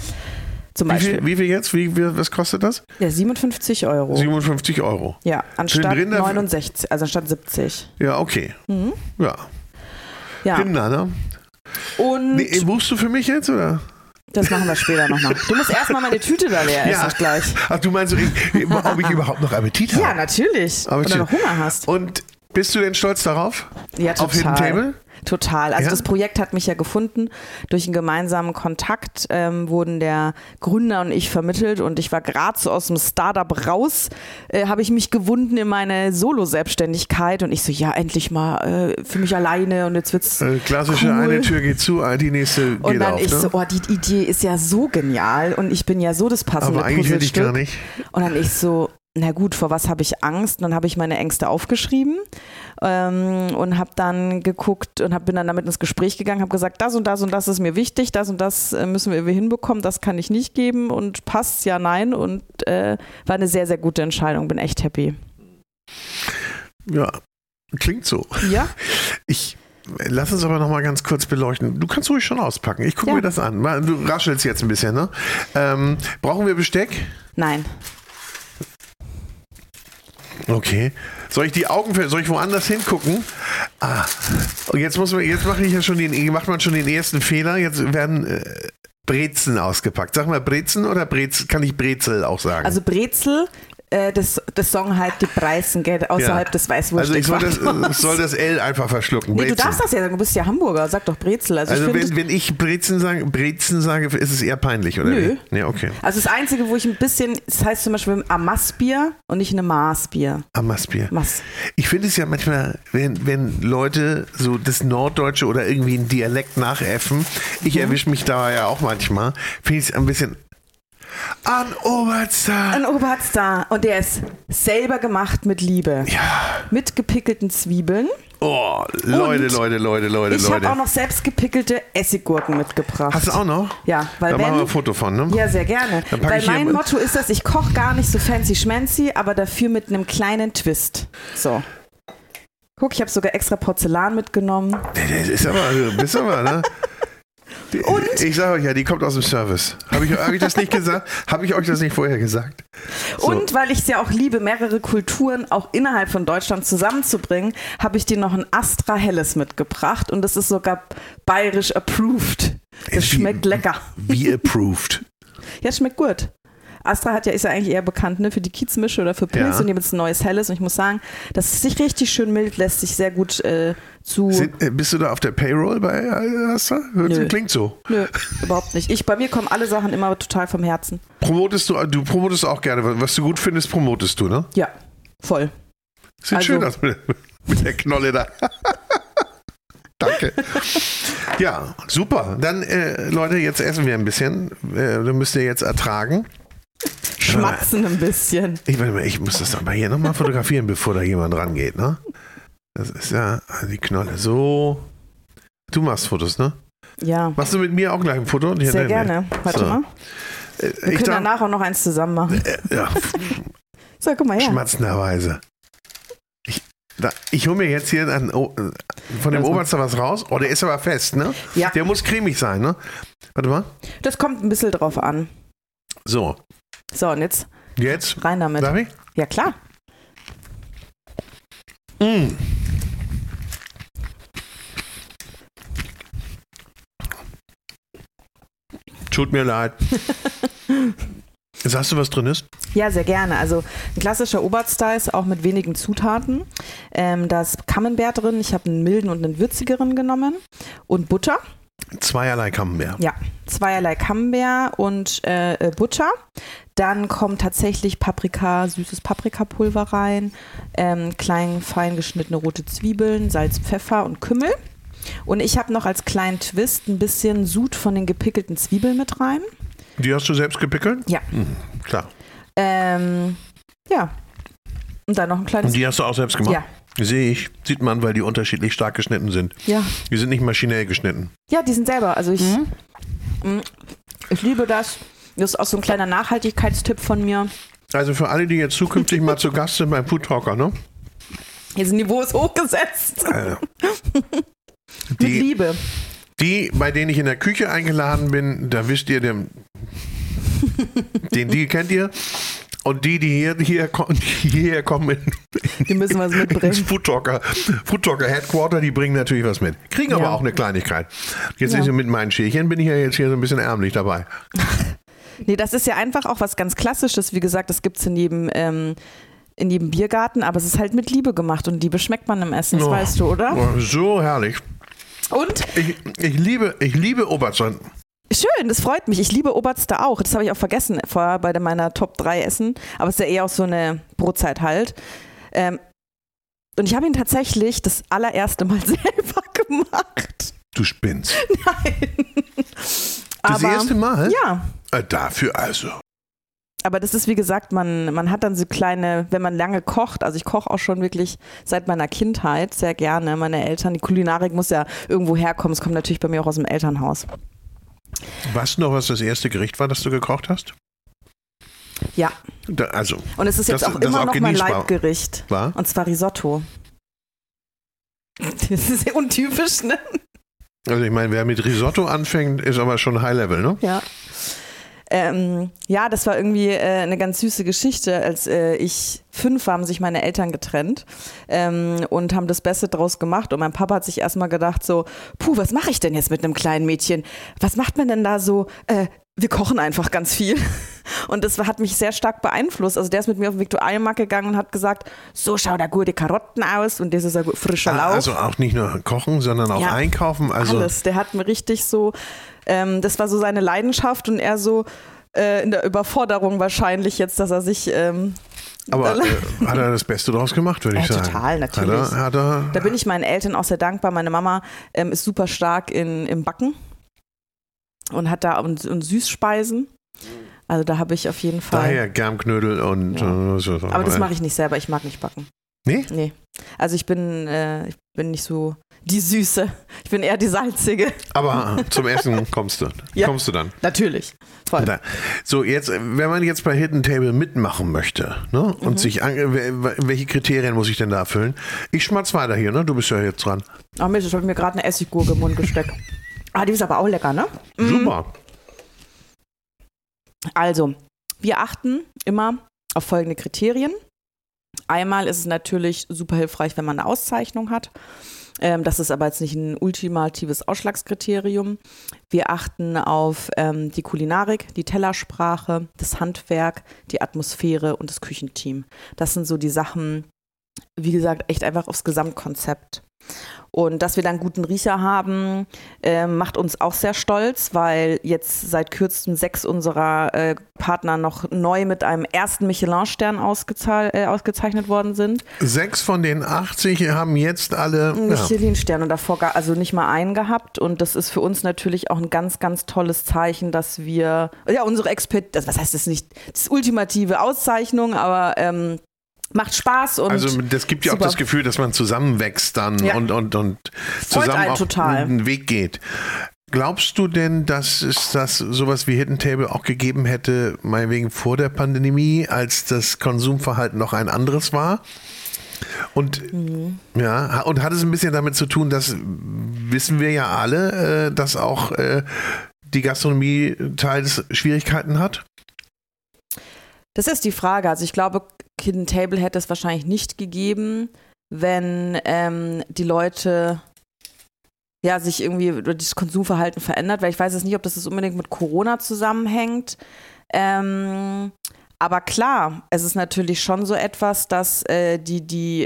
[SPEAKER 2] Zum
[SPEAKER 1] wie,
[SPEAKER 2] Beispiel.
[SPEAKER 1] Viel, wie viel jetzt? Wie, wie, was kostet das?
[SPEAKER 2] Ja, siebenundfünfzig Euro.
[SPEAKER 1] siebenundfünfzig Euro.
[SPEAKER 2] Ja, anstatt neunundsechzig, also anstatt siebzig.
[SPEAKER 1] Ja, okay. Mhm. Ja.
[SPEAKER 2] ja.
[SPEAKER 1] Rinder, ne?
[SPEAKER 2] Und
[SPEAKER 1] nee, buchst du für mich jetzt, oder?
[SPEAKER 2] Das machen wir später nochmal. Du musst erstmal meine Tüte da leer essen,
[SPEAKER 1] ja.
[SPEAKER 2] gleich.
[SPEAKER 1] Ach, du meinst, ich, ob ich überhaupt noch Appetit habe?
[SPEAKER 2] Ja, natürlich.
[SPEAKER 1] Aber
[SPEAKER 2] oder noch Hunger hast.
[SPEAKER 1] Und bist du denn stolz darauf?
[SPEAKER 2] Ja, total.
[SPEAKER 1] Auf Hidden Table?
[SPEAKER 2] Total. Also
[SPEAKER 1] ja?
[SPEAKER 2] das Projekt hat mich ja gefunden. Durch einen gemeinsamen Kontakt ähm, wurden der Gründer und ich vermittelt und ich war gerade so aus dem Startup raus, äh, habe ich mich gewunden in meine Solo-Selbstständigkeit und ich so, ja, endlich mal äh, für mich alleine und jetzt wird's
[SPEAKER 1] äh, Klassische cool. Eine Tür geht zu, die nächste geht auf.
[SPEAKER 2] Und dann
[SPEAKER 1] auf,
[SPEAKER 2] ich
[SPEAKER 1] ne?
[SPEAKER 2] so, oh, die Idee ist ja so genial und ich bin ja so das passende
[SPEAKER 1] Aber eigentlich will ich
[SPEAKER 2] Puzzlestück.
[SPEAKER 1] gar nicht.
[SPEAKER 2] Und dann ich so, na gut, vor was habe ich Angst? Und dann habe ich meine Ängste aufgeschrieben ähm, und habe dann geguckt und hab, bin dann damit ins Gespräch gegangen, habe gesagt, das und das und das ist mir wichtig, das und das äh, müssen wir irgendwie hinbekommen, das kann ich nicht geben und passt, ja, nein. Und äh, war eine sehr, sehr gute Entscheidung, bin echt happy.
[SPEAKER 1] Ja, klingt so.
[SPEAKER 2] Ja.
[SPEAKER 1] Ich Lass uns aber noch mal ganz kurz beleuchten. Du kannst ruhig schon auspacken. Ich gucke ja. mir das an. Du raschelst jetzt ein bisschen, ne? Ähm, brauchen wir Besteck?
[SPEAKER 2] Nein.
[SPEAKER 1] Okay. Soll ich die Augen, soll ich woanders hingucken? Ah. Und jetzt muss man, jetzt mache ich ja schon den, macht man schon den ersten Fehler. Jetzt werden äh, Brezen ausgepackt. Sag mal Brezen oder Brezel? Kann ich Brezel auch sagen?
[SPEAKER 2] Also Brezel. Das, das Song halt die Preisen, gell, außerhalb ja. des Weißwurst.
[SPEAKER 1] Also ich soll das, ich soll das L einfach verschlucken.
[SPEAKER 2] Nee, du darfst das ja sagen, du bist ja Hamburger, sag doch Brezel. Also,
[SPEAKER 1] also
[SPEAKER 2] ich
[SPEAKER 1] wenn, wenn ich Brezen sage, Brezen sage, ist es eher peinlich, oder?
[SPEAKER 2] Nö.
[SPEAKER 1] Nee, okay.
[SPEAKER 2] Also das Einzige, wo ich ein bisschen, das heißt zum Beispiel Amassbier und nicht eine Maßbier.
[SPEAKER 1] Amassbier.
[SPEAKER 2] Maß.
[SPEAKER 1] Ich finde es ja manchmal, wenn, wenn Leute so das Norddeutsche oder irgendwie einen Dialekt nachäffen, ich mhm. erwische mich da ja auch manchmal, finde ich es ein bisschen... An Oberster.
[SPEAKER 2] An Oberster. Und der ist selber gemacht mit Liebe.
[SPEAKER 1] Ja.
[SPEAKER 2] Mit gepickelten Zwiebeln.
[SPEAKER 1] Oh, Leute,
[SPEAKER 2] und
[SPEAKER 1] Leute, Leute, Leute,
[SPEAKER 2] ich
[SPEAKER 1] Leute.
[SPEAKER 2] Ich habe auch noch selbst gepickelte Essiggurken mitgebracht.
[SPEAKER 1] Hast du auch noch?
[SPEAKER 2] Ja. Weil
[SPEAKER 1] da
[SPEAKER 2] wenn,
[SPEAKER 1] machen wir ein Foto von, ne?
[SPEAKER 2] Ja, sehr gerne. Weil mein
[SPEAKER 1] hier
[SPEAKER 2] Motto ist das, ich koche gar nicht so fancy schmancy, aber dafür mit einem kleinen Twist. So. Guck, ich habe sogar extra Porzellan mitgenommen.
[SPEAKER 1] Das ist aber, du bist aber, ne?
[SPEAKER 2] Und?
[SPEAKER 1] Ich sage euch ja, die kommt aus dem Service. Habe ich, hab ich das nicht gesagt? Habe ich euch das nicht vorher gesagt?
[SPEAKER 2] So. Und weil ich es ja auch liebe, mehrere Kulturen auch innerhalb von Deutschland zusammenzubringen, habe ich dir noch ein Astra Helles mitgebracht und das ist sogar bayerisch approved. Das wie, schmeckt lecker.
[SPEAKER 1] Wie approved?
[SPEAKER 2] Ja, schmeckt gut. Astra hat ja, ist ja eigentlich eher bekannt, ne, für die Kiezmische oder für Pilze, ja. Und die haben jetzt ein neues Helles und ich muss sagen, das ist sich richtig schön mild, lässt sich sehr gut äh, zu...
[SPEAKER 1] Sind, äh, bist du da auf der Payroll bei Astra? Nö. Klingt so.
[SPEAKER 2] Nö, überhaupt nicht. Ich, bei mir kommen alle Sachen immer total vom Herzen.
[SPEAKER 1] Promotest du, du promotest auch gerne, was du gut findest, promotest du, ne?
[SPEAKER 2] Ja, voll.
[SPEAKER 1] Sieht also, schön aus mit, mit der Knolle da. Danke. Ja, super. Dann, äh, Leute, jetzt essen wir ein bisschen. Äh, du müsst ihr jetzt ertragen.
[SPEAKER 2] Schmatzen ein bisschen.
[SPEAKER 1] Ich, ich muss das aber hier nochmal fotografieren, bevor da jemand rangeht, ne? Das ist ja die Knolle. So. Du machst Fotos, ne?
[SPEAKER 2] Ja.
[SPEAKER 1] Machst du mit mir auch gleich ein Foto?
[SPEAKER 2] Sehr nee, gerne. Nee. Warte so. mal. Wir ich können darf, danach auch noch eins zusammen machen.
[SPEAKER 1] Äh, ja.
[SPEAKER 2] So, guck mal her.
[SPEAKER 1] Schmatzenderweise. Ich, ich hole mir jetzt hier an, oh, von dem Oberster was raus. Oh, der ist aber fest, ne?
[SPEAKER 2] Ja.
[SPEAKER 1] Der muss cremig sein, ne? Warte mal.
[SPEAKER 2] Das kommt ein bisschen drauf an.
[SPEAKER 1] So.
[SPEAKER 2] So, und jetzt?
[SPEAKER 1] Jetzt?
[SPEAKER 2] Rein damit.
[SPEAKER 1] Darf ich?
[SPEAKER 2] Ja, klar.
[SPEAKER 1] Mm. Tut mir leid. Sagst du, was drin ist?
[SPEAKER 2] Ja, sehr gerne. Also ein klassischer Oberst-Style ist auch mit wenigen Zutaten. Ähm, da ist Camembert drin. Ich habe einen milden und einen würzigeren genommen. Und Butter.
[SPEAKER 1] Zweierlei Camembert.
[SPEAKER 2] Ja, zweierlei Camembert und äh, Butter. Dann kommt tatsächlich Paprika, süßes Paprikapulver rein, ähm, klein, fein geschnittene rote Zwiebeln, Salz, Pfeffer und Kümmel. Und ich habe noch als kleinen Twist ein bisschen Sud von den gepickelten Zwiebeln mit rein.
[SPEAKER 1] Die hast du selbst gepickelt?
[SPEAKER 2] Ja.
[SPEAKER 1] Mhm, klar.
[SPEAKER 2] Ähm, ja. Und dann noch ein kleines...
[SPEAKER 1] Und die hast du auch selbst gemacht?
[SPEAKER 2] Ja.
[SPEAKER 1] Sehe ich. Sieht man, weil die unterschiedlich stark geschnitten sind.
[SPEAKER 2] Ja.
[SPEAKER 1] Die sind nicht maschinell geschnitten.
[SPEAKER 2] Ja, die sind selber. Also ich, mhm. ich liebe das. Das ist auch so ein kleiner Nachhaltigkeitstipp von mir.
[SPEAKER 1] Also für alle, die jetzt zukünftig mal zu Gast sind beim Food Talker, ne?
[SPEAKER 2] Hier sind Niveaus hochgesetzt.
[SPEAKER 1] Also,
[SPEAKER 2] Mit
[SPEAKER 1] die,
[SPEAKER 2] Liebe.
[SPEAKER 1] Die, bei denen ich in der Küche eingeladen bin, da wisst ihr, den, den Deal kennt ihr. Und die, die hier, hier, die hierher kommen, in,
[SPEAKER 2] die müssen was mitbringen.
[SPEAKER 1] ins Food Talker, Food Talker Headquarter, die bringen natürlich was mit. Kriegen
[SPEAKER 2] ja.
[SPEAKER 1] aber auch eine Kleinigkeit. Jetzt
[SPEAKER 2] ja.
[SPEAKER 1] ist mit meinen Schälchen, bin ich ja jetzt hier so ein bisschen ärmlich dabei.
[SPEAKER 2] Nee, das ist ja einfach auch was ganz Klassisches. Wie gesagt, das gibt es in jedem, ähm, in jedem Biergarten, aber es ist halt mit Liebe gemacht und Liebe schmeckt man im Essen, das oh, weißt du, oder?
[SPEAKER 1] Oh, so herrlich.
[SPEAKER 2] Und?
[SPEAKER 1] Ich, ich liebe, ich liebe Oberzoll.
[SPEAKER 2] Schön, das freut mich. Ich liebe Oberste auch. Das habe ich auch vergessen vorher bei meiner Top drei Essen. Aber es ist ja eher auch so eine Brotzeit halt. Ähm, und ich habe ihn tatsächlich das allererste Mal selber gemacht.
[SPEAKER 1] Du spinnst.
[SPEAKER 2] Nein.
[SPEAKER 1] Das
[SPEAKER 2] Aber,
[SPEAKER 1] erste Mal?
[SPEAKER 2] Ja.
[SPEAKER 1] Äh, dafür also.
[SPEAKER 2] Aber das ist, wie gesagt, man, man hat dann so kleine, wenn man lange kocht, also ich koche auch schon wirklich seit meiner Kindheit sehr gerne. Meine Eltern, die Kulinarik muss ja irgendwo herkommen. Es kommt natürlich bei mir auch aus dem Elternhaus.
[SPEAKER 1] Weißt du noch, was das erste Gericht war, das du gekocht hast?
[SPEAKER 2] Ja.
[SPEAKER 1] Da, also.
[SPEAKER 2] Und es ist jetzt
[SPEAKER 1] das,
[SPEAKER 2] auch immer
[SPEAKER 1] auch
[SPEAKER 2] noch mein Leibgericht.
[SPEAKER 1] War?
[SPEAKER 2] Und zwar Risotto. Das ist sehr untypisch, ne?
[SPEAKER 1] Also ich meine, wer mit Risotto anfängt, ist aber schon High Level, ne?
[SPEAKER 2] Ja. Ähm, ja, das war irgendwie äh, eine ganz süße Geschichte. Als äh, ich fünf war, haben sich meine Eltern getrennt ähm, und haben das Beste draus gemacht. Und mein Papa hat sich erstmal gedacht so, puh, was mache ich denn jetzt mit einem kleinen Mädchen? Was macht man denn da so? Äh, wir kochen einfach ganz viel. Und das hat mich sehr stark beeinflusst. Also der ist mit mir auf den Viktualienmarkt gegangen und hat gesagt, so schaut da gute Karotten aus und das ist ein frischer Lauch.
[SPEAKER 1] Also auch nicht nur kochen, sondern auch ja, einkaufen. Also
[SPEAKER 2] alles. Der hat mir richtig so, ähm, das war so seine Leidenschaft und er so äh, in der Überforderung wahrscheinlich jetzt, dass er sich... Ähm,
[SPEAKER 1] aber äh, hat er das Beste draus gemacht, würde ich
[SPEAKER 2] ja,
[SPEAKER 1] sagen.
[SPEAKER 2] Total, natürlich.
[SPEAKER 1] Hat er, hat er,
[SPEAKER 2] da bin ich meinen Eltern auch sehr dankbar. Meine Mama ähm, ist super stark in, im Backen und hat da und, und Süßspeisen. Also da habe ich auf jeden Fall...
[SPEAKER 1] Daher Germknödel und...
[SPEAKER 2] Ja.
[SPEAKER 1] Äh, so, so.
[SPEAKER 2] Aber das mache ich nicht selber, ich mag nicht backen.
[SPEAKER 1] Nee?
[SPEAKER 2] Nee. Also ich bin, äh, ich bin nicht so die Süße, ich bin eher die Salzige.
[SPEAKER 1] Aber zum Essen kommst du.
[SPEAKER 2] Ja,
[SPEAKER 1] kommst du dann.
[SPEAKER 2] Natürlich. Voll.
[SPEAKER 1] Da. So, jetzt, wenn man jetzt bei Hidden Table mitmachen möchte, ne? Und mhm. sich an, welche Kriterien muss ich denn da erfüllen? Ich schmatz weiter hier, ne? Du bist ja jetzt dran.
[SPEAKER 2] Ach Mensch, ich habe mir gerade eine Essiggurke im Mund gesteckt. Ah, die ist aber auch lecker, ne?
[SPEAKER 1] Super.
[SPEAKER 2] Also, wir achten immer auf folgende Kriterien. Einmal ist es natürlich super hilfreich, wenn man eine Auszeichnung hat. Ähm, das ist aber jetzt nicht ein ultimatives Ausschlagskriterium. Wir achten auf ähm, die Kulinarik, die Tellersprache, das Handwerk, die Atmosphäre und das Küchenteam. Das sind so die Sachen, wie gesagt, echt einfach aufs Gesamtkonzept. Und dass wir dann guten Riecher haben, äh, macht uns auch sehr stolz, weil jetzt seit kürzestem sechs unserer äh, Partner noch neu mit einem ersten Michelin-Stern ausgezei- äh, ausgezeichnet worden sind.
[SPEAKER 1] Sechs von den achtzig haben jetzt alle
[SPEAKER 2] Michelin-Stern und davor gar, also nicht mal einen gehabt. Und das ist für uns natürlich auch ein ganz, ganz tolles Zeichen, dass wir, ja, unsere Expertise, was heißt das nicht, das ist ultimative Auszeichnung, aber ähm, macht Spaß und
[SPEAKER 1] also das gibt ja auch das Gefühl, dass man zusammenwächst dann ja. und, und, und zusammen auf einen Weg geht. Glaubst du denn, dass es das sowas wie Hidden Table auch gegeben hätte, meinetwegen vor der Pandemie, als das Konsumverhalten noch ein anderes war? Und mhm. ja, und hat es ein bisschen damit zu tun, dass wissen wir ja alle, äh, dass auch äh, die Gastronomie teils Schwierigkeiten hat?
[SPEAKER 2] Das ist die Frage. Also ich glaube, Hidden Table hätte es wahrscheinlich nicht gegeben, wenn ähm, die Leute ja, sich irgendwie das Konsumverhalten verändert, weil ich weiß jetzt nicht, ob das jetzt unbedingt mit Corona zusammenhängt. Ähm, aber klar, es ist natürlich schon so etwas, dass äh, die, die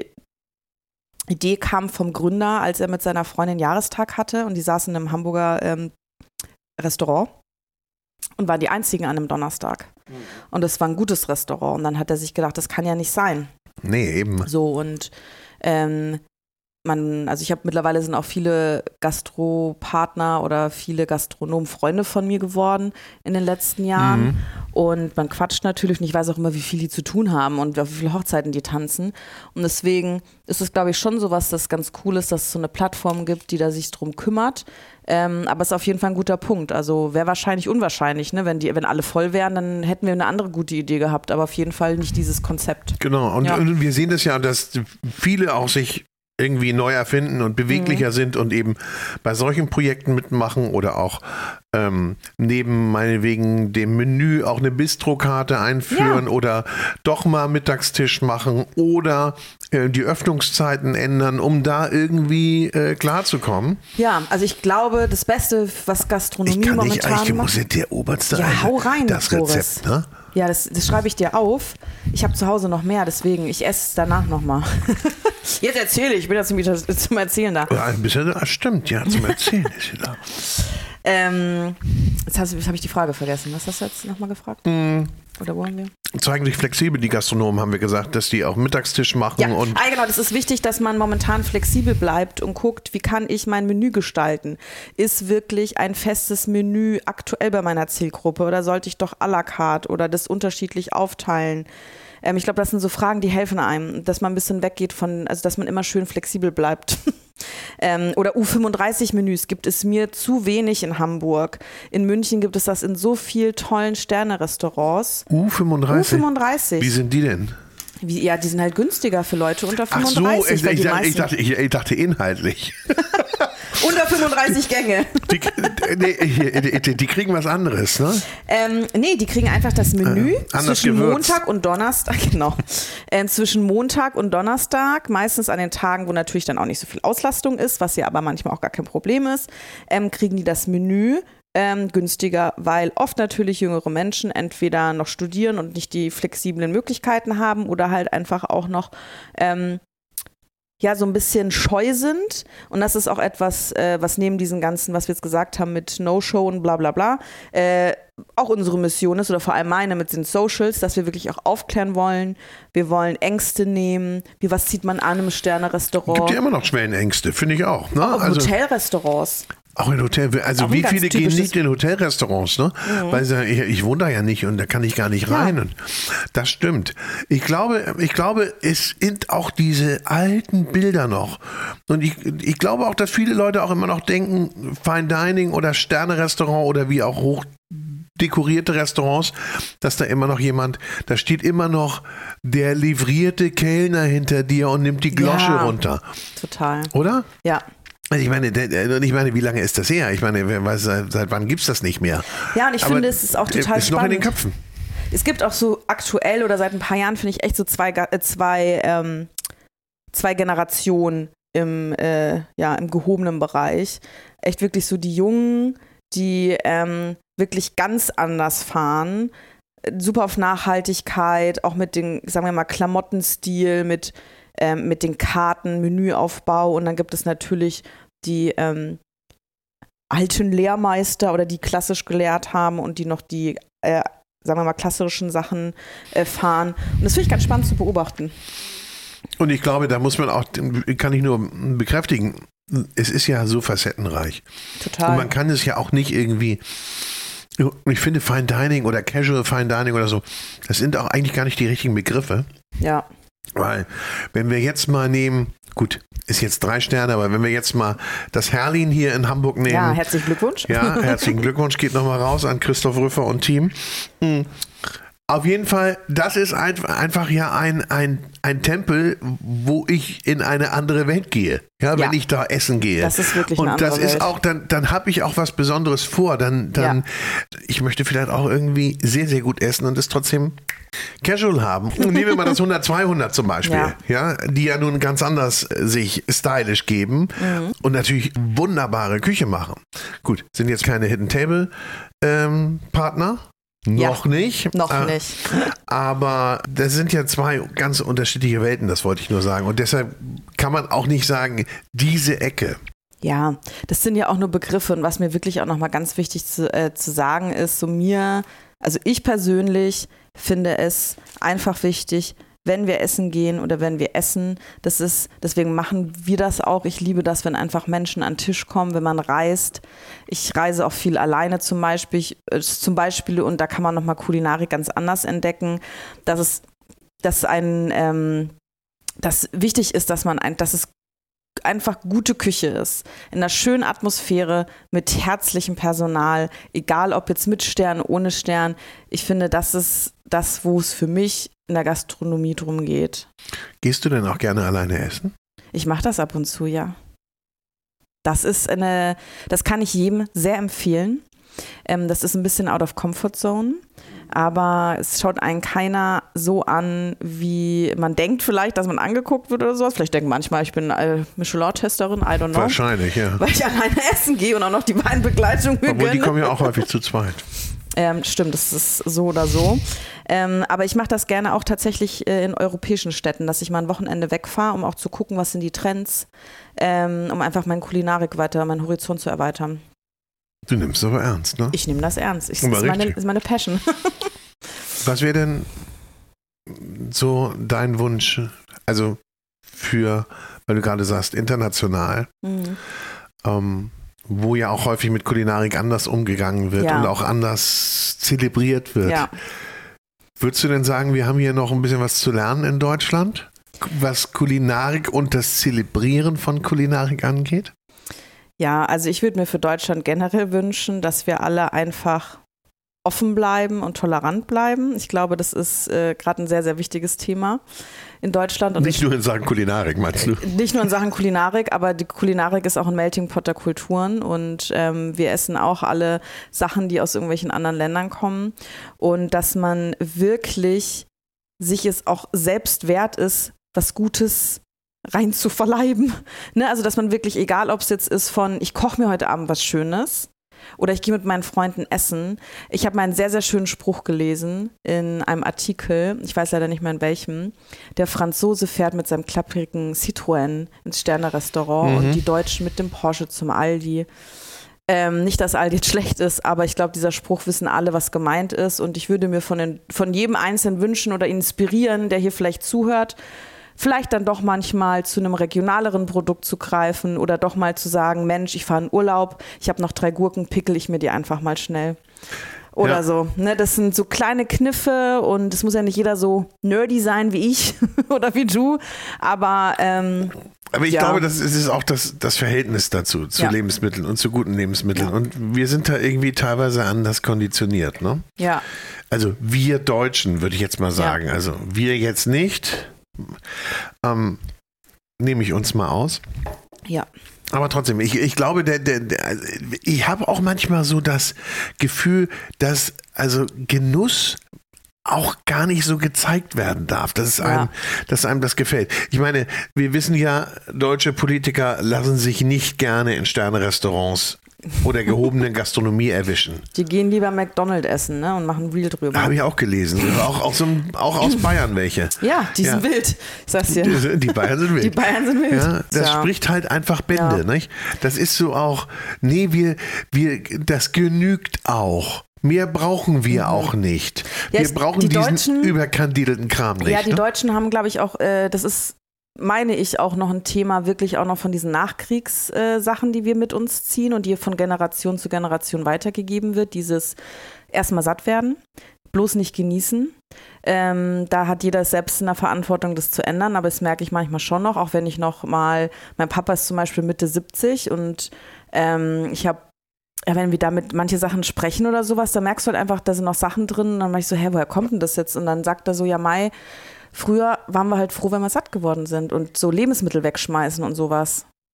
[SPEAKER 2] Idee kam vom Gründer, als er mit seiner Freundin Jahrestag hatte und die saßen in einem Hamburger ähm, Restaurant und waren die einzigen an einem Donnerstag. Mhm. Und es war ein gutes Restaurant und dann hat er sich gedacht, das kann ja nicht sein.
[SPEAKER 1] Nee, eben.
[SPEAKER 2] So und ähm, man, also ich habe mittlerweile sind auch viele Gastropartner oder viele Gastronomen Freunde von mir geworden in den letzten Jahren mhm. und man quatscht natürlich und ich weiß auch immer, wie viel die zu tun haben und auf wie viele Hochzeiten die tanzen und deswegen ist es, glaube ich, schon sowas, das ganz cool ist, dass es so eine Plattform gibt, die da sich drum kümmert, ähm, aber es ist auf jeden Fall ein guter Punkt, also wäre wahrscheinlich unwahrscheinlich, ne? wenn, die, wenn alle voll wären, dann hätten wir eine andere gute Idee gehabt, aber auf jeden Fall nicht dieses Konzept.
[SPEAKER 1] Genau und,
[SPEAKER 2] ja.
[SPEAKER 1] und wir sehen das ja, dass viele auch sich irgendwie neu erfinden und beweglicher mhm. sind und eben bei solchen Projekten mitmachen oder auch ähm, neben meinetwegen dem Menü auch eine Bistrokarte einführen ja. oder doch mal Mittagstisch machen oder äh, die Öffnungszeiten ändern, um da irgendwie äh, klarzukommen.
[SPEAKER 2] Ja, also ich glaube, das Beste, was Gastronomie
[SPEAKER 1] ich kann
[SPEAKER 2] momentan
[SPEAKER 1] nicht, ich
[SPEAKER 2] macht.
[SPEAKER 1] muss der Oberste
[SPEAKER 2] ja, hau rein,
[SPEAKER 1] das Rezept,
[SPEAKER 2] Boris.
[SPEAKER 1] Ne?
[SPEAKER 2] Ja, das, das schreibe ich dir auf. Ich habe zu Hause noch mehr, deswegen, ich esse es danach nochmal. Jetzt erzähle ich, ich bin ja zum, zum Erzählen da.
[SPEAKER 1] Ja, ein bisschen, das stimmt, ja, zum Erzählen ist sie da.
[SPEAKER 2] Ähm, jetzt habe ich die Frage vergessen. Was hast du jetzt nochmal gefragt? Mm. Oder wo haben wir?
[SPEAKER 1] Zeigen sich flexibel, die Gastronomen, haben wir gesagt, dass die auch Mittagstisch machen.
[SPEAKER 2] Ja,
[SPEAKER 1] und
[SPEAKER 2] ah, genau, das ist wichtig, dass man momentan flexibel bleibt und guckt, wie kann ich mein Menü gestalten? Ist wirklich ein festes Menü aktuell bei meiner Zielgruppe oder sollte ich doch à la carte oder das unterschiedlich aufteilen? Ähm, ich glaube, das sind so Fragen, die helfen einem, dass man ein bisschen weggeht von, also dass man immer schön flexibel bleibt. ähm, oder U fünfunddreißig Menüs gibt es mir zu wenig in Hamburg. In München gibt es das in so vielen tollen Sterne-Restaurants.
[SPEAKER 1] U fünfunddreißig?
[SPEAKER 2] U fünfunddreißig.
[SPEAKER 1] Wie sind die denn?
[SPEAKER 2] Wie, ja, die sind halt günstiger für Leute unter
[SPEAKER 1] Ach
[SPEAKER 2] fünfunddreißig.
[SPEAKER 1] so, ich,
[SPEAKER 2] weil
[SPEAKER 1] ich,
[SPEAKER 2] die
[SPEAKER 1] ich, dachte, ich, ich dachte inhaltlich.
[SPEAKER 2] Unter fünfunddreißig Gänge.
[SPEAKER 1] Die, die, die, die kriegen was anderes, ne?
[SPEAKER 2] Ähm, nee, die kriegen einfach das Menü
[SPEAKER 1] äh,
[SPEAKER 2] zwischen
[SPEAKER 1] gewürzt.
[SPEAKER 2] Montag und Donnerstag, genau. Ähm, zwischen Montag und Donnerstag, meistens an den Tagen, wo natürlich dann auch nicht so viel Auslastung ist, was ja aber manchmal auch gar kein Problem ist, ähm, kriegen die das Menü ähm, günstiger, weil oft natürlich jüngere Menschen entweder noch studieren und nicht die flexiblen Möglichkeiten haben oder halt einfach auch noch ähm, ja, so ein bisschen scheu sind und das ist auch etwas, äh, was neben diesen ganzen, was wir jetzt gesagt haben mit No-Show und bla bla bla, äh, auch unsere Mission ist oder vor allem meine mit den Socials, dass wir wirklich auch aufklären wollen. Wir wollen Ängste nehmen. Wie, was zieht man an im Sterne-Restaurant?
[SPEAKER 1] Es gibt ja immer noch Schwellenängste, finde ich auch. Ne?
[SPEAKER 2] Auch
[SPEAKER 1] also
[SPEAKER 2] Hotelrestaurants.
[SPEAKER 1] Auch in Hotel, also
[SPEAKER 2] auch
[SPEAKER 1] wie viele gehen nicht in Hotelrestaurants, ne?
[SPEAKER 2] Mhm.
[SPEAKER 1] Weil sie sagen, ich, ich wohne da ja nicht und da kann ich gar nicht rein. Ja. Und das stimmt. Ich glaube, ich glaube, es sind auch diese alten Bilder noch. Und ich, ich glaube auch, dass viele Leute auch immer noch denken, Fine Dining oder Sterne-Restaurant oder wie auch hoch dekorierte Restaurants, dass da immer noch jemand, da steht immer noch der livrierte Kellner hinter dir und nimmt die Glosche
[SPEAKER 2] ja,
[SPEAKER 1] runter.
[SPEAKER 2] Total.
[SPEAKER 1] Oder?
[SPEAKER 2] Ja.
[SPEAKER 1] Also ich meine, ich meine, wie lange ist das her? Ich meine, wer weiß, seit, seit wann gibt es das nicht mehr?
[SPEAKER 2] Ja, und ich
[SPEAKER 1] Aber
[SPEAKER 2] finde, es ist auch total
[SPEAKER 1] ist
[SPEAKER 2] spannend.
[SPEAKER 1] noch in den Köpfen.
[SPEAKER 2] Es gibt auch so aktuell oder seit ein paar Jahren, finde ich, echt so zwei, zwei, ähm, zwei Generationen im, äh, ja, im gehobenen Bereich. Echt wirklich so die Jungen, die ähm, wirklich ganz anders fahren. Super auf Nachhaltigkeit, auch mit den, sagen wir mal, Klamottenstil, mit Ähm, mit den Karten, Menüaufbau und dann gibt es natürlich die ähm, alten Lehrmeister oder die klassisch gelehrt haben und die noch die, äh, sagen wir mal, klassischen Sachen äh, fahren. Und das finde ich ganz spannend zu beobachten.
[SPEAKER 1] Und ich glaube, da muss man auch, kann ich nur bekräftigen, es ist ja so facettenreich.
[SPEAKER 2] Total.
[SPEAKER 1] Und man kann es ja auch nicht irgendwie, ich finde Fine Dining oder Casual Fine Dining oder so, das sind auch eigentlich gar nicht die richtigen Begriffe.
[SPEAKER 2] Ja.
[SPEAKER 1] Weil, wenn wir jetzt mal nehmen, gut, ist jetzt drei Sterne, aber wenn wir jetzt mal das Herlin hier in Hamburg nehmen.
[SPEAKER 2] Ja, herzlichen Glückwunsch.
[SPEAKER 1] Ja, herzlichen Glückwunsch, geht nochmal raus an Christoph Rüffer und Team. Mhm. Auf jeden Fall, das ist ein, einfach ja ein, ein, ein Tempel, wo ich in eine andere Welt gehe. Ja, wenn ja. ich da essen gehe.
[SPEAKER 2] Das ist wirklich eine
[SPEAKER 1] Und
[SPEAKER 2] andere
[SPEAKER 1] das ist
[SPEAKER 2] Welt.
[SPEAKER 1] auch, dann, dann habe ich auch was Besonderes vor. Dann, dann, ja. ich möchte vielleicht auch irgendwie sehr, sehr gut essen und es trotzdem Casual haben. Nehmen wir mal das hundert zweihundert zum Beispiel, ja. ja, die ja nun ganz anders sich stylisch geben mhm. und natürlich wunderbare Küche machen. Gut, sind jetzt keine Hidden Table ähm, Partner. Noch ja, nicht.
[SPEAKER 2] Noch
[SPEAKER 1] äh,
[SPEAKER 2] nicht.
[SPEAKER 1] Aber das sind ja zwei ganz unterschiedliche Welten, das wollte ich nur sagen. Und deshalb kann man auch nicht sagen, diese Ecke.
[SPEAKER 2] Ja, das sind ja auch nur Begriffe. Und was mir wirklich auch nochmal ganz wichtig zu, äh, zu sagen ist, so mir, also ich persönlich finde es einfach wichtig, wenn wir essen gehen oder wenn wir essen, das ist, deswegen machen wir das auch. Ich liebe das, wenn einfach Menschen an den Tisch kommen, wenn man reist. Ich reise auch viel alleine zum Beispiel, ich, äh, zum Beispiel und da kann man nochmal Kulinarik ganz anders entdecken, dass es, dass ein, ähm, dass wichtig ist, dass man ein, dass es einfach gute Küche ist, in einer schönen Atmosphäre, mit herzlichem Personal, egal ob jetzt mit Stern, ohne Stern. Ich finde, das ist das, wo es für mich in der Gastronomie drum geht.
[SPEAKER 1] Gehst du denn auch gerne alleine essen?
[SPEAKER 2] Ich mache das ab und zu, ja. Das ist eine, das kann ich jedem sehr empfehlen. Ähm, das ist ein bisschen out of comfort zone, aber es schaut einen keiner so an, wie man denkt vielleicht, dass man angeguckt wird oder sowas. Vielleicht denken manchmal, ich bin äh, Michelin-Testerin, I don't know.
[SPEAKER 1] Wahrscheinlich, ja.
[SPEAKER 2] Weil ich alleine essen gehe und auch noch die Weinbegleitung mir
[SPEAKER 1] Obwohl,
[SPEAKER 2] gönne.
[SPEAKER 1] die kommen ja auch häufig zu zweit.
[SPEAKER 2] Ähm, stimmt, das ist so oder so. Ähm, aber ich mache das gerne auch tatsächlich äh, in europäischen Städten, dass ich mal ein Wochenende wegfahre, um auch zu gucken, was sind die Trends, ähm, um einfach meine Kulinarik weiter, meinen Horizont zu erweitern.
[SPEAKER 1] Du nimmst aber ernst, ne?
[SPEAKER 2] Ich nehme das ernst. Ich, das ist meine, ist meine Passion.
[SPEAKER 1] Was wäre denn so dein Wunsch, also für, weil du gerade sagst, international, mhm. ähm, wo ja auch häufig mit Kulinarik anders umgegangen wird ja. und auch anders zelebriert wird. Ja. Würdest du denn sagen, wir haben hier noch ein bisschen was zu lernen in Deutschland, was Kulinarik und das Zelebrieren von Kulinarik angeht?
[SPEAKER 2] Ja, also ich würde mir für Deutschland generell wünschen, dass wir alle einfach offen bleiben und tolerant bleiben. Ich glaube, das ist äh, gerade ein sehr, sehr wichtiges Thema in Deutschland. Und
[SPEAKER 1] nicht
[SPEAKER 2] ich,
[SPEAKER 1] nur in Sachen Kulinarik, meinst du?
[SPEAKER 2] Nicht nur in Sachen Kulinarik, aber die Kulinarik ist auch ein Melting Pot der Kulturen und ähm, wir essen auch alle Sachen, die aus irgendwelchen anderen Ländern kommen und dass man wirklich sich es auch selbst wert ist, was Gutes rein zu verleiben. Ne? Also, dass man wirklich, egal ob es jetzt ist von, ich koche mir heute Abend was Schönes oder ich gehe mit meinen Freunden essen. Ich habe mal einen sehr, sehr schönen Spruch gelesen in einem Artikel, ich weiß leider nicht mehr in welchem. Der Franzose fährt mit seinem klapprigen Citroën ins Sterne-Restaurant mhm. und die Deutschen mit dem Porsche zum Aldi. Ähm, nicht, dass Aldi jetzt schlecht ist, aber ich glaube, dieser Spruch wissen alle, was gemeint ist und ich würde mir von, den, von jedem Einzelnen wünschen oder inspirieren, der hier vielleicht zuhört, vielleicht dann doch manchmal zu einem regionaleren Produkt zu greifen oder doch mal zu sagen, Mensch, ich fahre in Urlaub, ich habe noch drei Gurken, pickel ich mir die einfach mal schnell. Oder ja. so. Ne? Das sind so kleine Kniffe und es muss ja nicht jeder so nerdy sein wie ich oder wie du, aber ähm,
[SPEAKER 1] Aber ich
[SPEAKER 2] ja.
[SPEAKER 1] glaube, das ist auch das, das Verhältnis dazu, zu ja. Lebensmitteln und zu guten Lebensmitteln. Ja. Und wir sind da irgendwie teilweise anders konditioniert, ne?
[SPEAKER 2] Ja.
[SPEAKER 1] Also wir Deutschen, würde ich jetzt mal sagen.
[SPEAKER 2] Ja.
[SPEAKER 1] Also wir jetzt nicht. Ähm, nehme ich uns mal aus.
[SPEAKER 2] Ja.
[SPEAKER 1] Aber trotzdem, ich, ich glaube, der, der, der, ich habe auch manchmal so das Gefühl, dass also Genuss auch gar nicht so gezeigt werden darf, dass es einem, ja. dass einem das gefällt. Ich meine, wir wissen ja, deutsche Politiker lassen sich nicht gerne in Sterne-Restaurants oder gehobene Gastronomie erwischen.
[SPEAKER 2] Die gehen lieber McDonald's essen, ne, und machen Reel drüber.
[SPEAKER 1] Habe ich auch gelesen. Auch, auch, so, auch aus Bayern welche.
[SPEAKER 2] Ja, die sind ja. wild. Ich sag's dir.
[SPEAKER 1] Die, die Bayern sind wild.
[SPEAKER 2] Die Bayern sind wild.
[SPEAKER 1] Ja, das
[SPEAKER 2] ja.
[SPEAKER 1] spricht halt einfach Bände. Ja. Nicht? Das ist so auch, nee, wir, wir, das genügt auch. Mehr brauchen wir mhm. auch nicht. Ja, wir brauchen die diesen Deutschen, überkandidelten Kram nicht.
[SPEAKER 2] Ja, die
[SPEAKER 1] ne?
[SPEAKER 2] Deutschen haben, glaube ich, auch, äh, das ist, meine ich, auch noch ein Thema, wirklich auch noch von diesen Nachkriegssachen, äh, die wir mit uns ziehen und die von Generation zu Generation weitergegeben wird. Dieses erstmal satt werden, bloß nicht genießen. Ähm, da hat jeder selbst in der Verantwortung, das zu ändern, aber das merke ich manchmal schon noch, auch wenn ich noch mal, mein Papa ist zum Beispiel Mitte siebzig und ähm, ich habe Ja, wenn wir damit manche Sachen sprechen oder sowas, da merkst du halt einfach, da sind noch Sachen drin und dann mach ich so, hä, woher kommt denn das jetzt? Und dann sagt er so, ja Mai, früher waren wir halt froh, wenn wir satt geworden sind und so Lebensmittel wegschmeißen und sowas.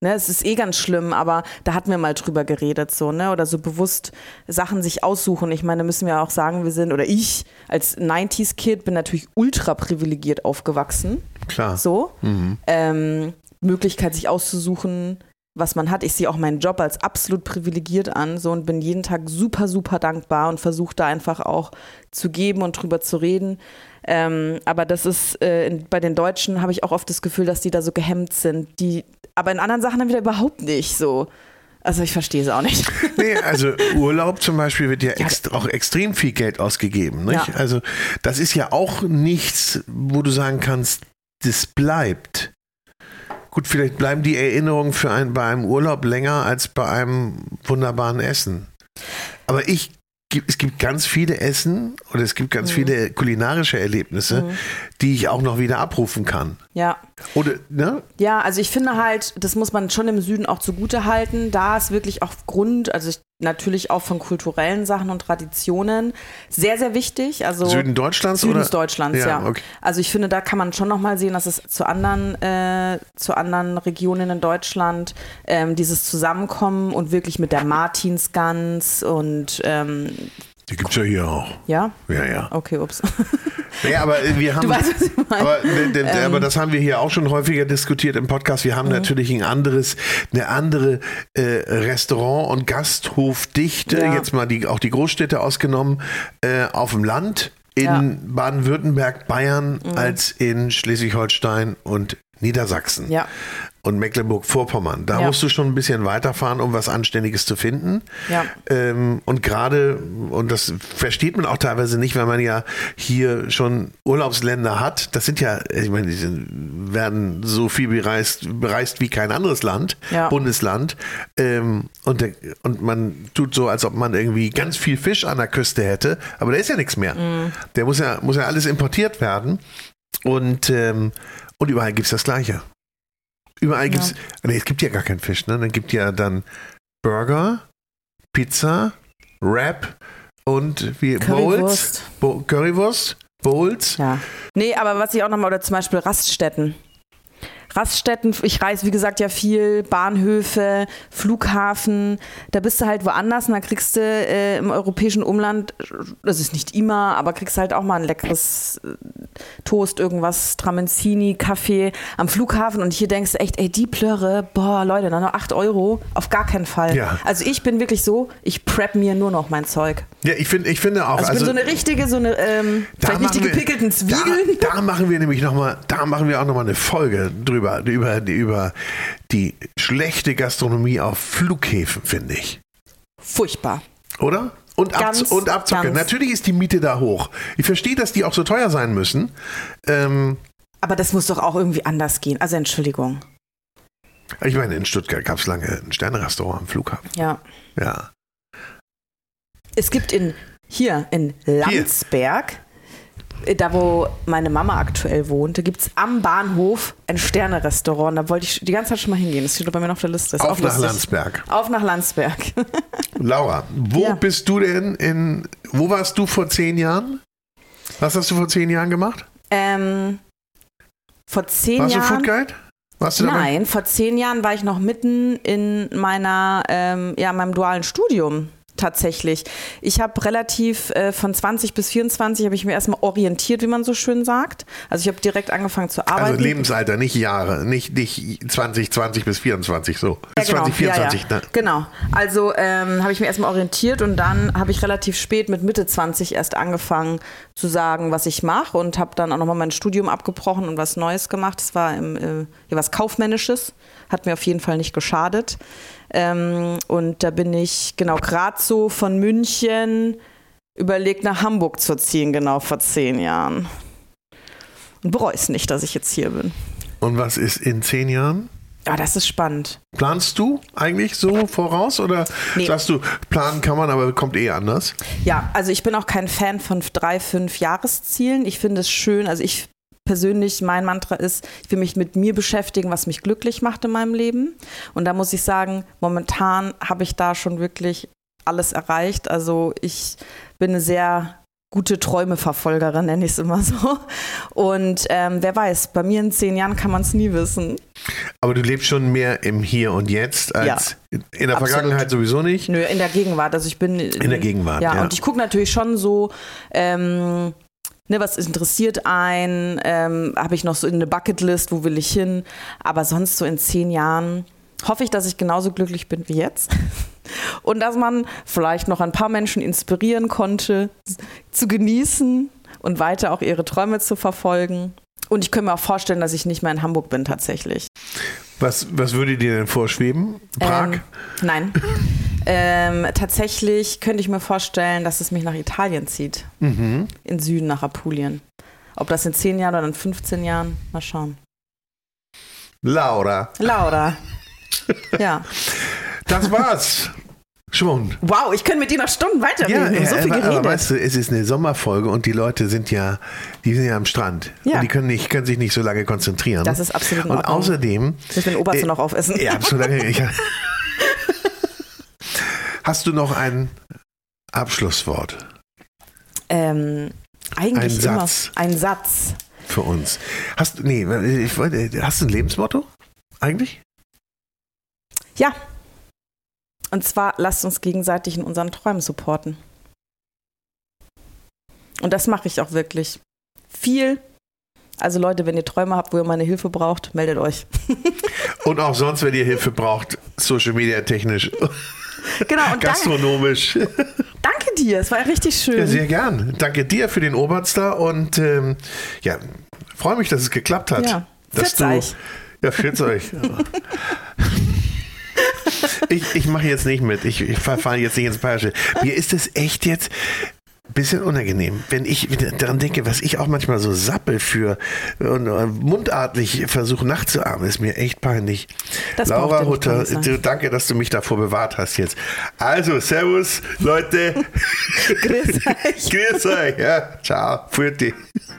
[SPEAKER 2] Ne, es ist eh ganz schlimm, aber da hatten wir mal drüber geredet, so, ne? Oder so bewusst Sachen sich aussuchen. Ich meine, da müssen wir auch sagen, wir sind, oder ich als neunziger-Kid bin natürlich ultra privilegiert aufgewachsen.
[SPEAKER 1] Klar.
[SPEAKER 2] So.
[SPEAKER 1] Mhm.
[SPEAKER 2] Ähm, Möglichkeit, sich auszusuchen, was man hat. Ich sehe auch meinen Job als absolut privilegiert an, so, und bin jeden Tag super, super dankbar und versuche da einfach auch zu geben und drüber zu reden. Ähm, aber das ist, äh, in, bei den Deutschen habe ich auch oft das Gefühl, dass die da so gehemmt sind. Die, aber in anderen Sachen dann wieder überhaupt nicht so. Also ich verstehe es auch nicht.
[SPEAKER 1] Nee, also Urlaub zum Beispiel wird ja ext- auch extrem viel Geld ausgegeben. Nicht?
[SPEAKER 2] Ja.
[SPEAKER 1] Also das ist ja auch nichts, wo du sagen kannst, das bleibt. Gut, vielleicht bleiben die Erinnerungen für ein, bei einem Urlaub länger als bei einem wunderbaren Essen. Aber ich es gibt ganz viele Essen oder es gibt ganz mhm. viele kulinarische Erlebnisse, mhm. die ich auch noch wieder abrufen kann.
[SPEAKER 2] Ja.
[SPEAKER 1] Oder, ne?
[SPEAKER 2] Ja, also ich finde halt, das muss man schon im Süden auch zugute halten. Da ist wirklich aufgrund, also ich, natürlich auch von kulturellen Sachen und Traditionen sehr, sehr wichtig. Also
[SPEAKER 1] Süden Deutschlands?
[SPEAKER 2] Südens
[SPEAKER 1] oder?
[SPEAKER 2] Deutschlands, ja. ja. Okay. Also ich finde, da kann man schon nochmal sehen, dass es zu anderen, äh, zu anderen Regionen in Deutschland ähm, dieses Zusammenkommen und wirklich mit der Martinsgans und ähm,
[SPEAKER 1] die gibt es ja hier auch.
[SPEAKER 2] Ja?
[SPEAKER 1] Ja, ja.
[SPEAKER 2] Okay, ups.
[SPEAKER 1] Ja, aber wir haben,
[SPEAKER 2] du weißt, was ich meine.
[SPEAKER 1] Aber, d- d-
[SPEAKER 2] ähm,
[SPEAKER 1] aber das haben wir hier auch schon häufiger diskutiert im Podcast. Wir haben mhm. natürlich ein anderes, eine andere äh, Restaurant- und Gasthofdichte,
[SPEAKER 2] ja.
[SPEAKER 1] jetzt mal die, auch die Großstädte ausgenommen, äh, auf dem Land in
[SPEAKER 2] ja.
[SPEAKER 1] Baden-Württemberg, Bayern mhm. als in Schleswig-Holstein und Niedersachsen.
[SPEAKER 2] Ja.
[SPEAKER 1] Und Mecklenburg-Vorpommern. Da
[SPEAKER 2] ja.
[SPEAKER 1] musst du schon ein bisschen weiterfahren, um was Anständiges zu finden.
[SPEAKER 2] Ja.
[SPEAKER 1] Ähm, und gerade, und das versteht man auch teilweise nicht, weil man ja hier schon Urlaubsländer hat. Das sind ja, ich meine, die sind, werden so viel bereist, bereist wie kein anderes Land,
[SPEAKER 2] ja.
[SPEAKER 1] Bundesland. Ähm, und, der, und man tut so, als ob man irgendwie ganz viel Fisch an der Küste hätte. Aber da ist ja nichts mehr. Mhm. Der muss ja, muss ja alles importiert werden. Und, ähm, und überall gibt es das Gleiche. Überall gibt es, ja. nee, es gibt ja gar keinen Fisch, ne? Dann gibt ja dann Burger, Pizza, Wrap und wie Bowls, Bo- Currywurst, Bowls.
[SPEAKER 2] Ja. Nee, aber was ich auch nochmal, oder zum Beispiel Raststätten. Raststätten, ich reise wie gesagt ja viel, Bahnhöfe, Flughafen, da bist du halt woanders und da kriegst du äh, im europäischen Umland, das ist nicht immer, aber kriegst halt auch mal ein leckeres äh, Toast, irgendwas, Tramezzini, Kaffee am Flughafen und hier denkst du echt, ey, die Plörre, boah, Leute, dann noch acht Euro, auf gar keinen Fall.
[SPEAKER 1] Ja.
[SPEAKER 2] Also ich bin wirklich so, ich prep mir nur noch mein Zeug.
[SPEAKER 1] Ja, ich, find, ich finde auch.
[SPEAKER 2] Also ich
[SPEAKER 1] also,
[SPEAKER 2] bin so eine richtige, so eine, ähm, vielleicht nicht die gepickelten
[SPEAKER 1] wir,
[SPEAKER 2] Zwiebeln.
[SPEAKER 1] Da, da machen wir nämlich nochmal, da machen wir auch nochmal eine Folge drüber. Über die, über die schlechte Gastronomie auf Flughäfen, finde ich.
[SPEAKER 2] Furchtbar.
[SPEAKER 1] Oder? Und,
[SPEAKER 2] ganz,
[SPEAKER 1] Abz- und Abzocke.
[SPEAKER 2] ganz.
[SPEAKER 1] Natürlich ist die Miete da hoch. Ich verstehe, dass die auch so teuer sein müssen. Ähm,
[SPEAKER 2] Aber das muss doch auch irgendwie anders gehen. Also Entschuldigung.
[SPEAKER 1] Ich meine, in Stuttgart gab es lange ein Sterne-Restaurant am Flughafen.
[SPEAKER 2] Ja.
[SPEAKER 1] Ja.
[SPEAKER 2] Es gibt in hier in Landsberg, hier. Da wo meine Mama aktuell wohnte, gibt es am Bahnhof ein Sterne-Restaurant. Da wollte ich die ganze Zeit schon mal hingehen. Das steht bei mir noch auf der Liste.
[SPEAKER 1] Auf nach lustig. Landsberg.
[SPEAKER 2] Auf nach Landsberg.
[SPEAKER 1] Laura, wo
[SPEAKER 2] ja.
[SPEAKER 1] bist du denn in, wo warst du vor zehn Jahren? Was hast du vor zehn Jahren gemacht?
[SPEAKER 2] Ähm, vor zehn
[SPEAKER 1] Warst
[SPEAKER 2] Jahren.
[SPEAKER 1] Warst du Food Guide? Warst du
[SPEAKER 2] Nein,
[SPEAKER 1] dabei?
[SPEAKER 2] vor zehn Jahren war ich noch mitten in meiner, ähm, ja, meinem dualen Studium. Tatsächlich. Ich habe relativ äh, von zwanzig bis vierundzwanzig habe ich mir erstmal orientiert, wie man so schön sagt. Also ich habe direkt angefangen zu arbeiten.
[SPEAKER 1] Also Lebensalter, nicht Jahre, nicht, nicht zwanzig zwanzig bis vierundzwanzig so. Bis
[SPEAKER 2] ja, genau.
[SPEAKER 1] zwanzig vierundzwanzig.
[SPEAKER 2] Ja, ja.
[SPEAKER 1] Ne?
[SPEAKER 2] Genau. Also ähm, habe ich mir erstmal orientiert und dann habe ich relativ spät mit Mitte zwanzig erst angefangen zu sagen, was ich mache und habe dann auch nochmal mein Studium abgebrochen und was Neues gemacht. Das war im, äh, ja, was Kaufmännisches, hat mir auf jeden Fall nicht geschadet. Ähm, und da bin ich genau gerade so von München überlegt, nach Hamburg zu ziehen, genau vor zehn Jahren. Und bereue es nicht, dass ich jetzt hier bin.
[SPEAKER 1] Und was ist in zehn Jahren?
[SPEAKER 2] Ja, das ist spannend.
[SPEAKER 1] Planst du eigentlich so voraus oder nee. sagst du, planen kann man, aber kommt eh anders?
[SPEAKER 2] Ja, also ich bin auch kein Fan von drei, fünf Jahreszielen. Ich finde es schön, also ich persönlich, mein Mantra ist, ich will mich mit mir beschäftigen, was mich glücklich macht in meinem Leben. Und da muss ich sagen, momentan habe ich da schon wirklich alles erreicht. Also ich bin eine sehr gute Träumeverfolgerin, nenne ich es immer so. Und ähm, wer weiß, bei mir in zehn Jahren kann man es nie wissen.
[SPEAKER 1] Aber du lebst schon mehr im Hier und Jetzt als
[SPEAKER 2] Ja,
[SPEAKER 1] in in der
[SPEAKER 2] absolut.
[SPEAKER 1] Vergangenheit sowieso nicht?
[SPEAKER 2] Nö, in der Gegenwart. Also ich bin
[SPEAKER 1] In der Gegenwart,
[SPEAKER 2] ja.
[SPEAKER 1] ja.
[SPEAKER 2] Und ich gucke natürlich schon so, ähm, ne, was interessiert einen? Ähm, Habe ich noch so eine Bucketlist, wo will ich hin? Aber sonst so in zehn Jahren hoffe ich, dass ich genauso glücklich bin wie jetzt. Und dass man vielleicht noch ein paar Menschen inspirieren konnte, zu genießen und weiter auch ihre Träume zu verfolgen. Und ich könnte mir auch vorstellen, dass ich nicht mehr in Hamburg bin tatsächlich.
[SPEAKER 1] Was, was würde dir denn vorschweben? Prag?
[SPEAKER 2] Ähm, nein. ähm, tatsächlich könnte ich mir vorstellen, dass es mich nach Italien zieht.
[SPEAKER 1] Mhm.
[SPEAKER 2] In Süden, nach Apulien. Ob das in zehn Jahren oder in fünfzehn Jahren, mal schauen.
[SPEAKER 1] Laura,
[SPEAKER 2] Laura. Ja.
[SPEAKER 1] das war's. Schon.
[SPEAKER 2] Wow, ich könnte mit dir noch Stunden weiterreden. Wir haben so viel
[SPEAKER 1] aber,
[SPEAKER 2] geredet.
[SPEAKER 1] aber weißt du, es ist eine Sommerfolge und die Leute sind ja, die sind ja am Strand.
[SPEAKER 2] Ja.
[SPEAKER 1] Und die können, nicht, können sich nicht so lange konzentrieren.
[SPEAKER 2] Das ist absolut in
[SPEAKER 1] Und
[SPEAKER 2] Ordnung.
[SPEAKER 1] außerdem...
[SPEAKER 2] Ich will den Oberste
[SPEAKER 1] äh,
[SPEAKER 2] noch aufessen.
[SPEAKER 1] Ja, so lange... Ich, hast du noch ein Abschlusswort
[SPEAKER 2] Ähm, eigentlich
[SPEAKER 1] Ein
[SPEAKER 2] immer
[SPEAKER 1] Satz.
[SPEAKER 2] ein Satz.
[SPEAKER 1] für uns? Hast, du- nee, ich, wollte- hast du ein Lebensmotto eigentlich?
[SPEAKER 2] Ja. Und zwar, lasst uns gegenseitig in unseren Träumen supporten. Und das mache ich auch wirklich. Viel. Also Leute, wenn ihr Träume habt, wo ihr meine Hilfe braucht, meldet euch.
[SPEAKER 1] Und auch sonst, wenn ihr Hilfe braucht, Social Media technisch,
[SPEAKER 2] Genau, und danke,
[SPEAKER 1] gastronomisch.
[SPEAKER 2] danke dir, es war richtig schön.
[SPEAKER 1] Ja, sehr gern. Danke dir für den Oberster und ähm, ja, freue mich, dass es geklappt hat.
[SPEAKER 2] Ja,
[SPEAKER 1] dass
[SPEAKER 2] pfiat's
[SPEAKER 1] du,
[SPEAKER 2] euch.
[SPEAKER 1] Ja, pfiat's euch. Ich, ich mache jetzt nicht mit. Ich, ich fahre jetzt nicht ins Bayerische. Mir ist es echt jetzt ein bisschen unangenehm, wenn ich daran denke, was ich auch manchmal so sappel für und äh, mundartlich versuche nachzuahmen, ist mir echt peinlich.
[SPEAKER 2] Das
[SPEAKER 1] Laura
[SPEAKER 2] braucht ihr nicht
[SPEAKER 1] Hutter,
[SPEAKER 2] peinlich sein.
[SPEAKER 1] du, danke, dass du mich davor bewahrt hast jetzt. Also, servus, Leute.
[SPEAKER 2] Grüß euch.
[SPEAKER 1] Grüß euch. Ja, ciao. Pfiat.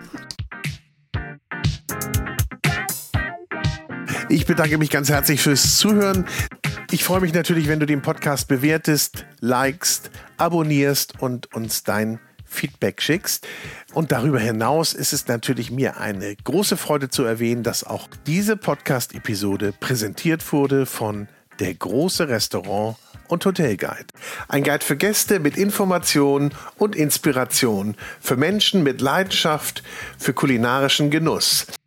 [SPEAKER 1] Ich bedanke mich ganz herzlich fürs Zuhören. Ich freue mich natürlich, wenn du den Podcast bewertest, likest, abonnierst und uns dein Feedback schickst. Und darüber hinaus ist es natürlich mir eine große Freude zu erwähnen, dass auch diese Podcast-Episode präsentiert wurde von Der große Restaurant und Hotelguide. Ein Guide für Gäste mit Informationen und Inspiration, für Menschen mit Leidenschaft für kulinarischen Genuss.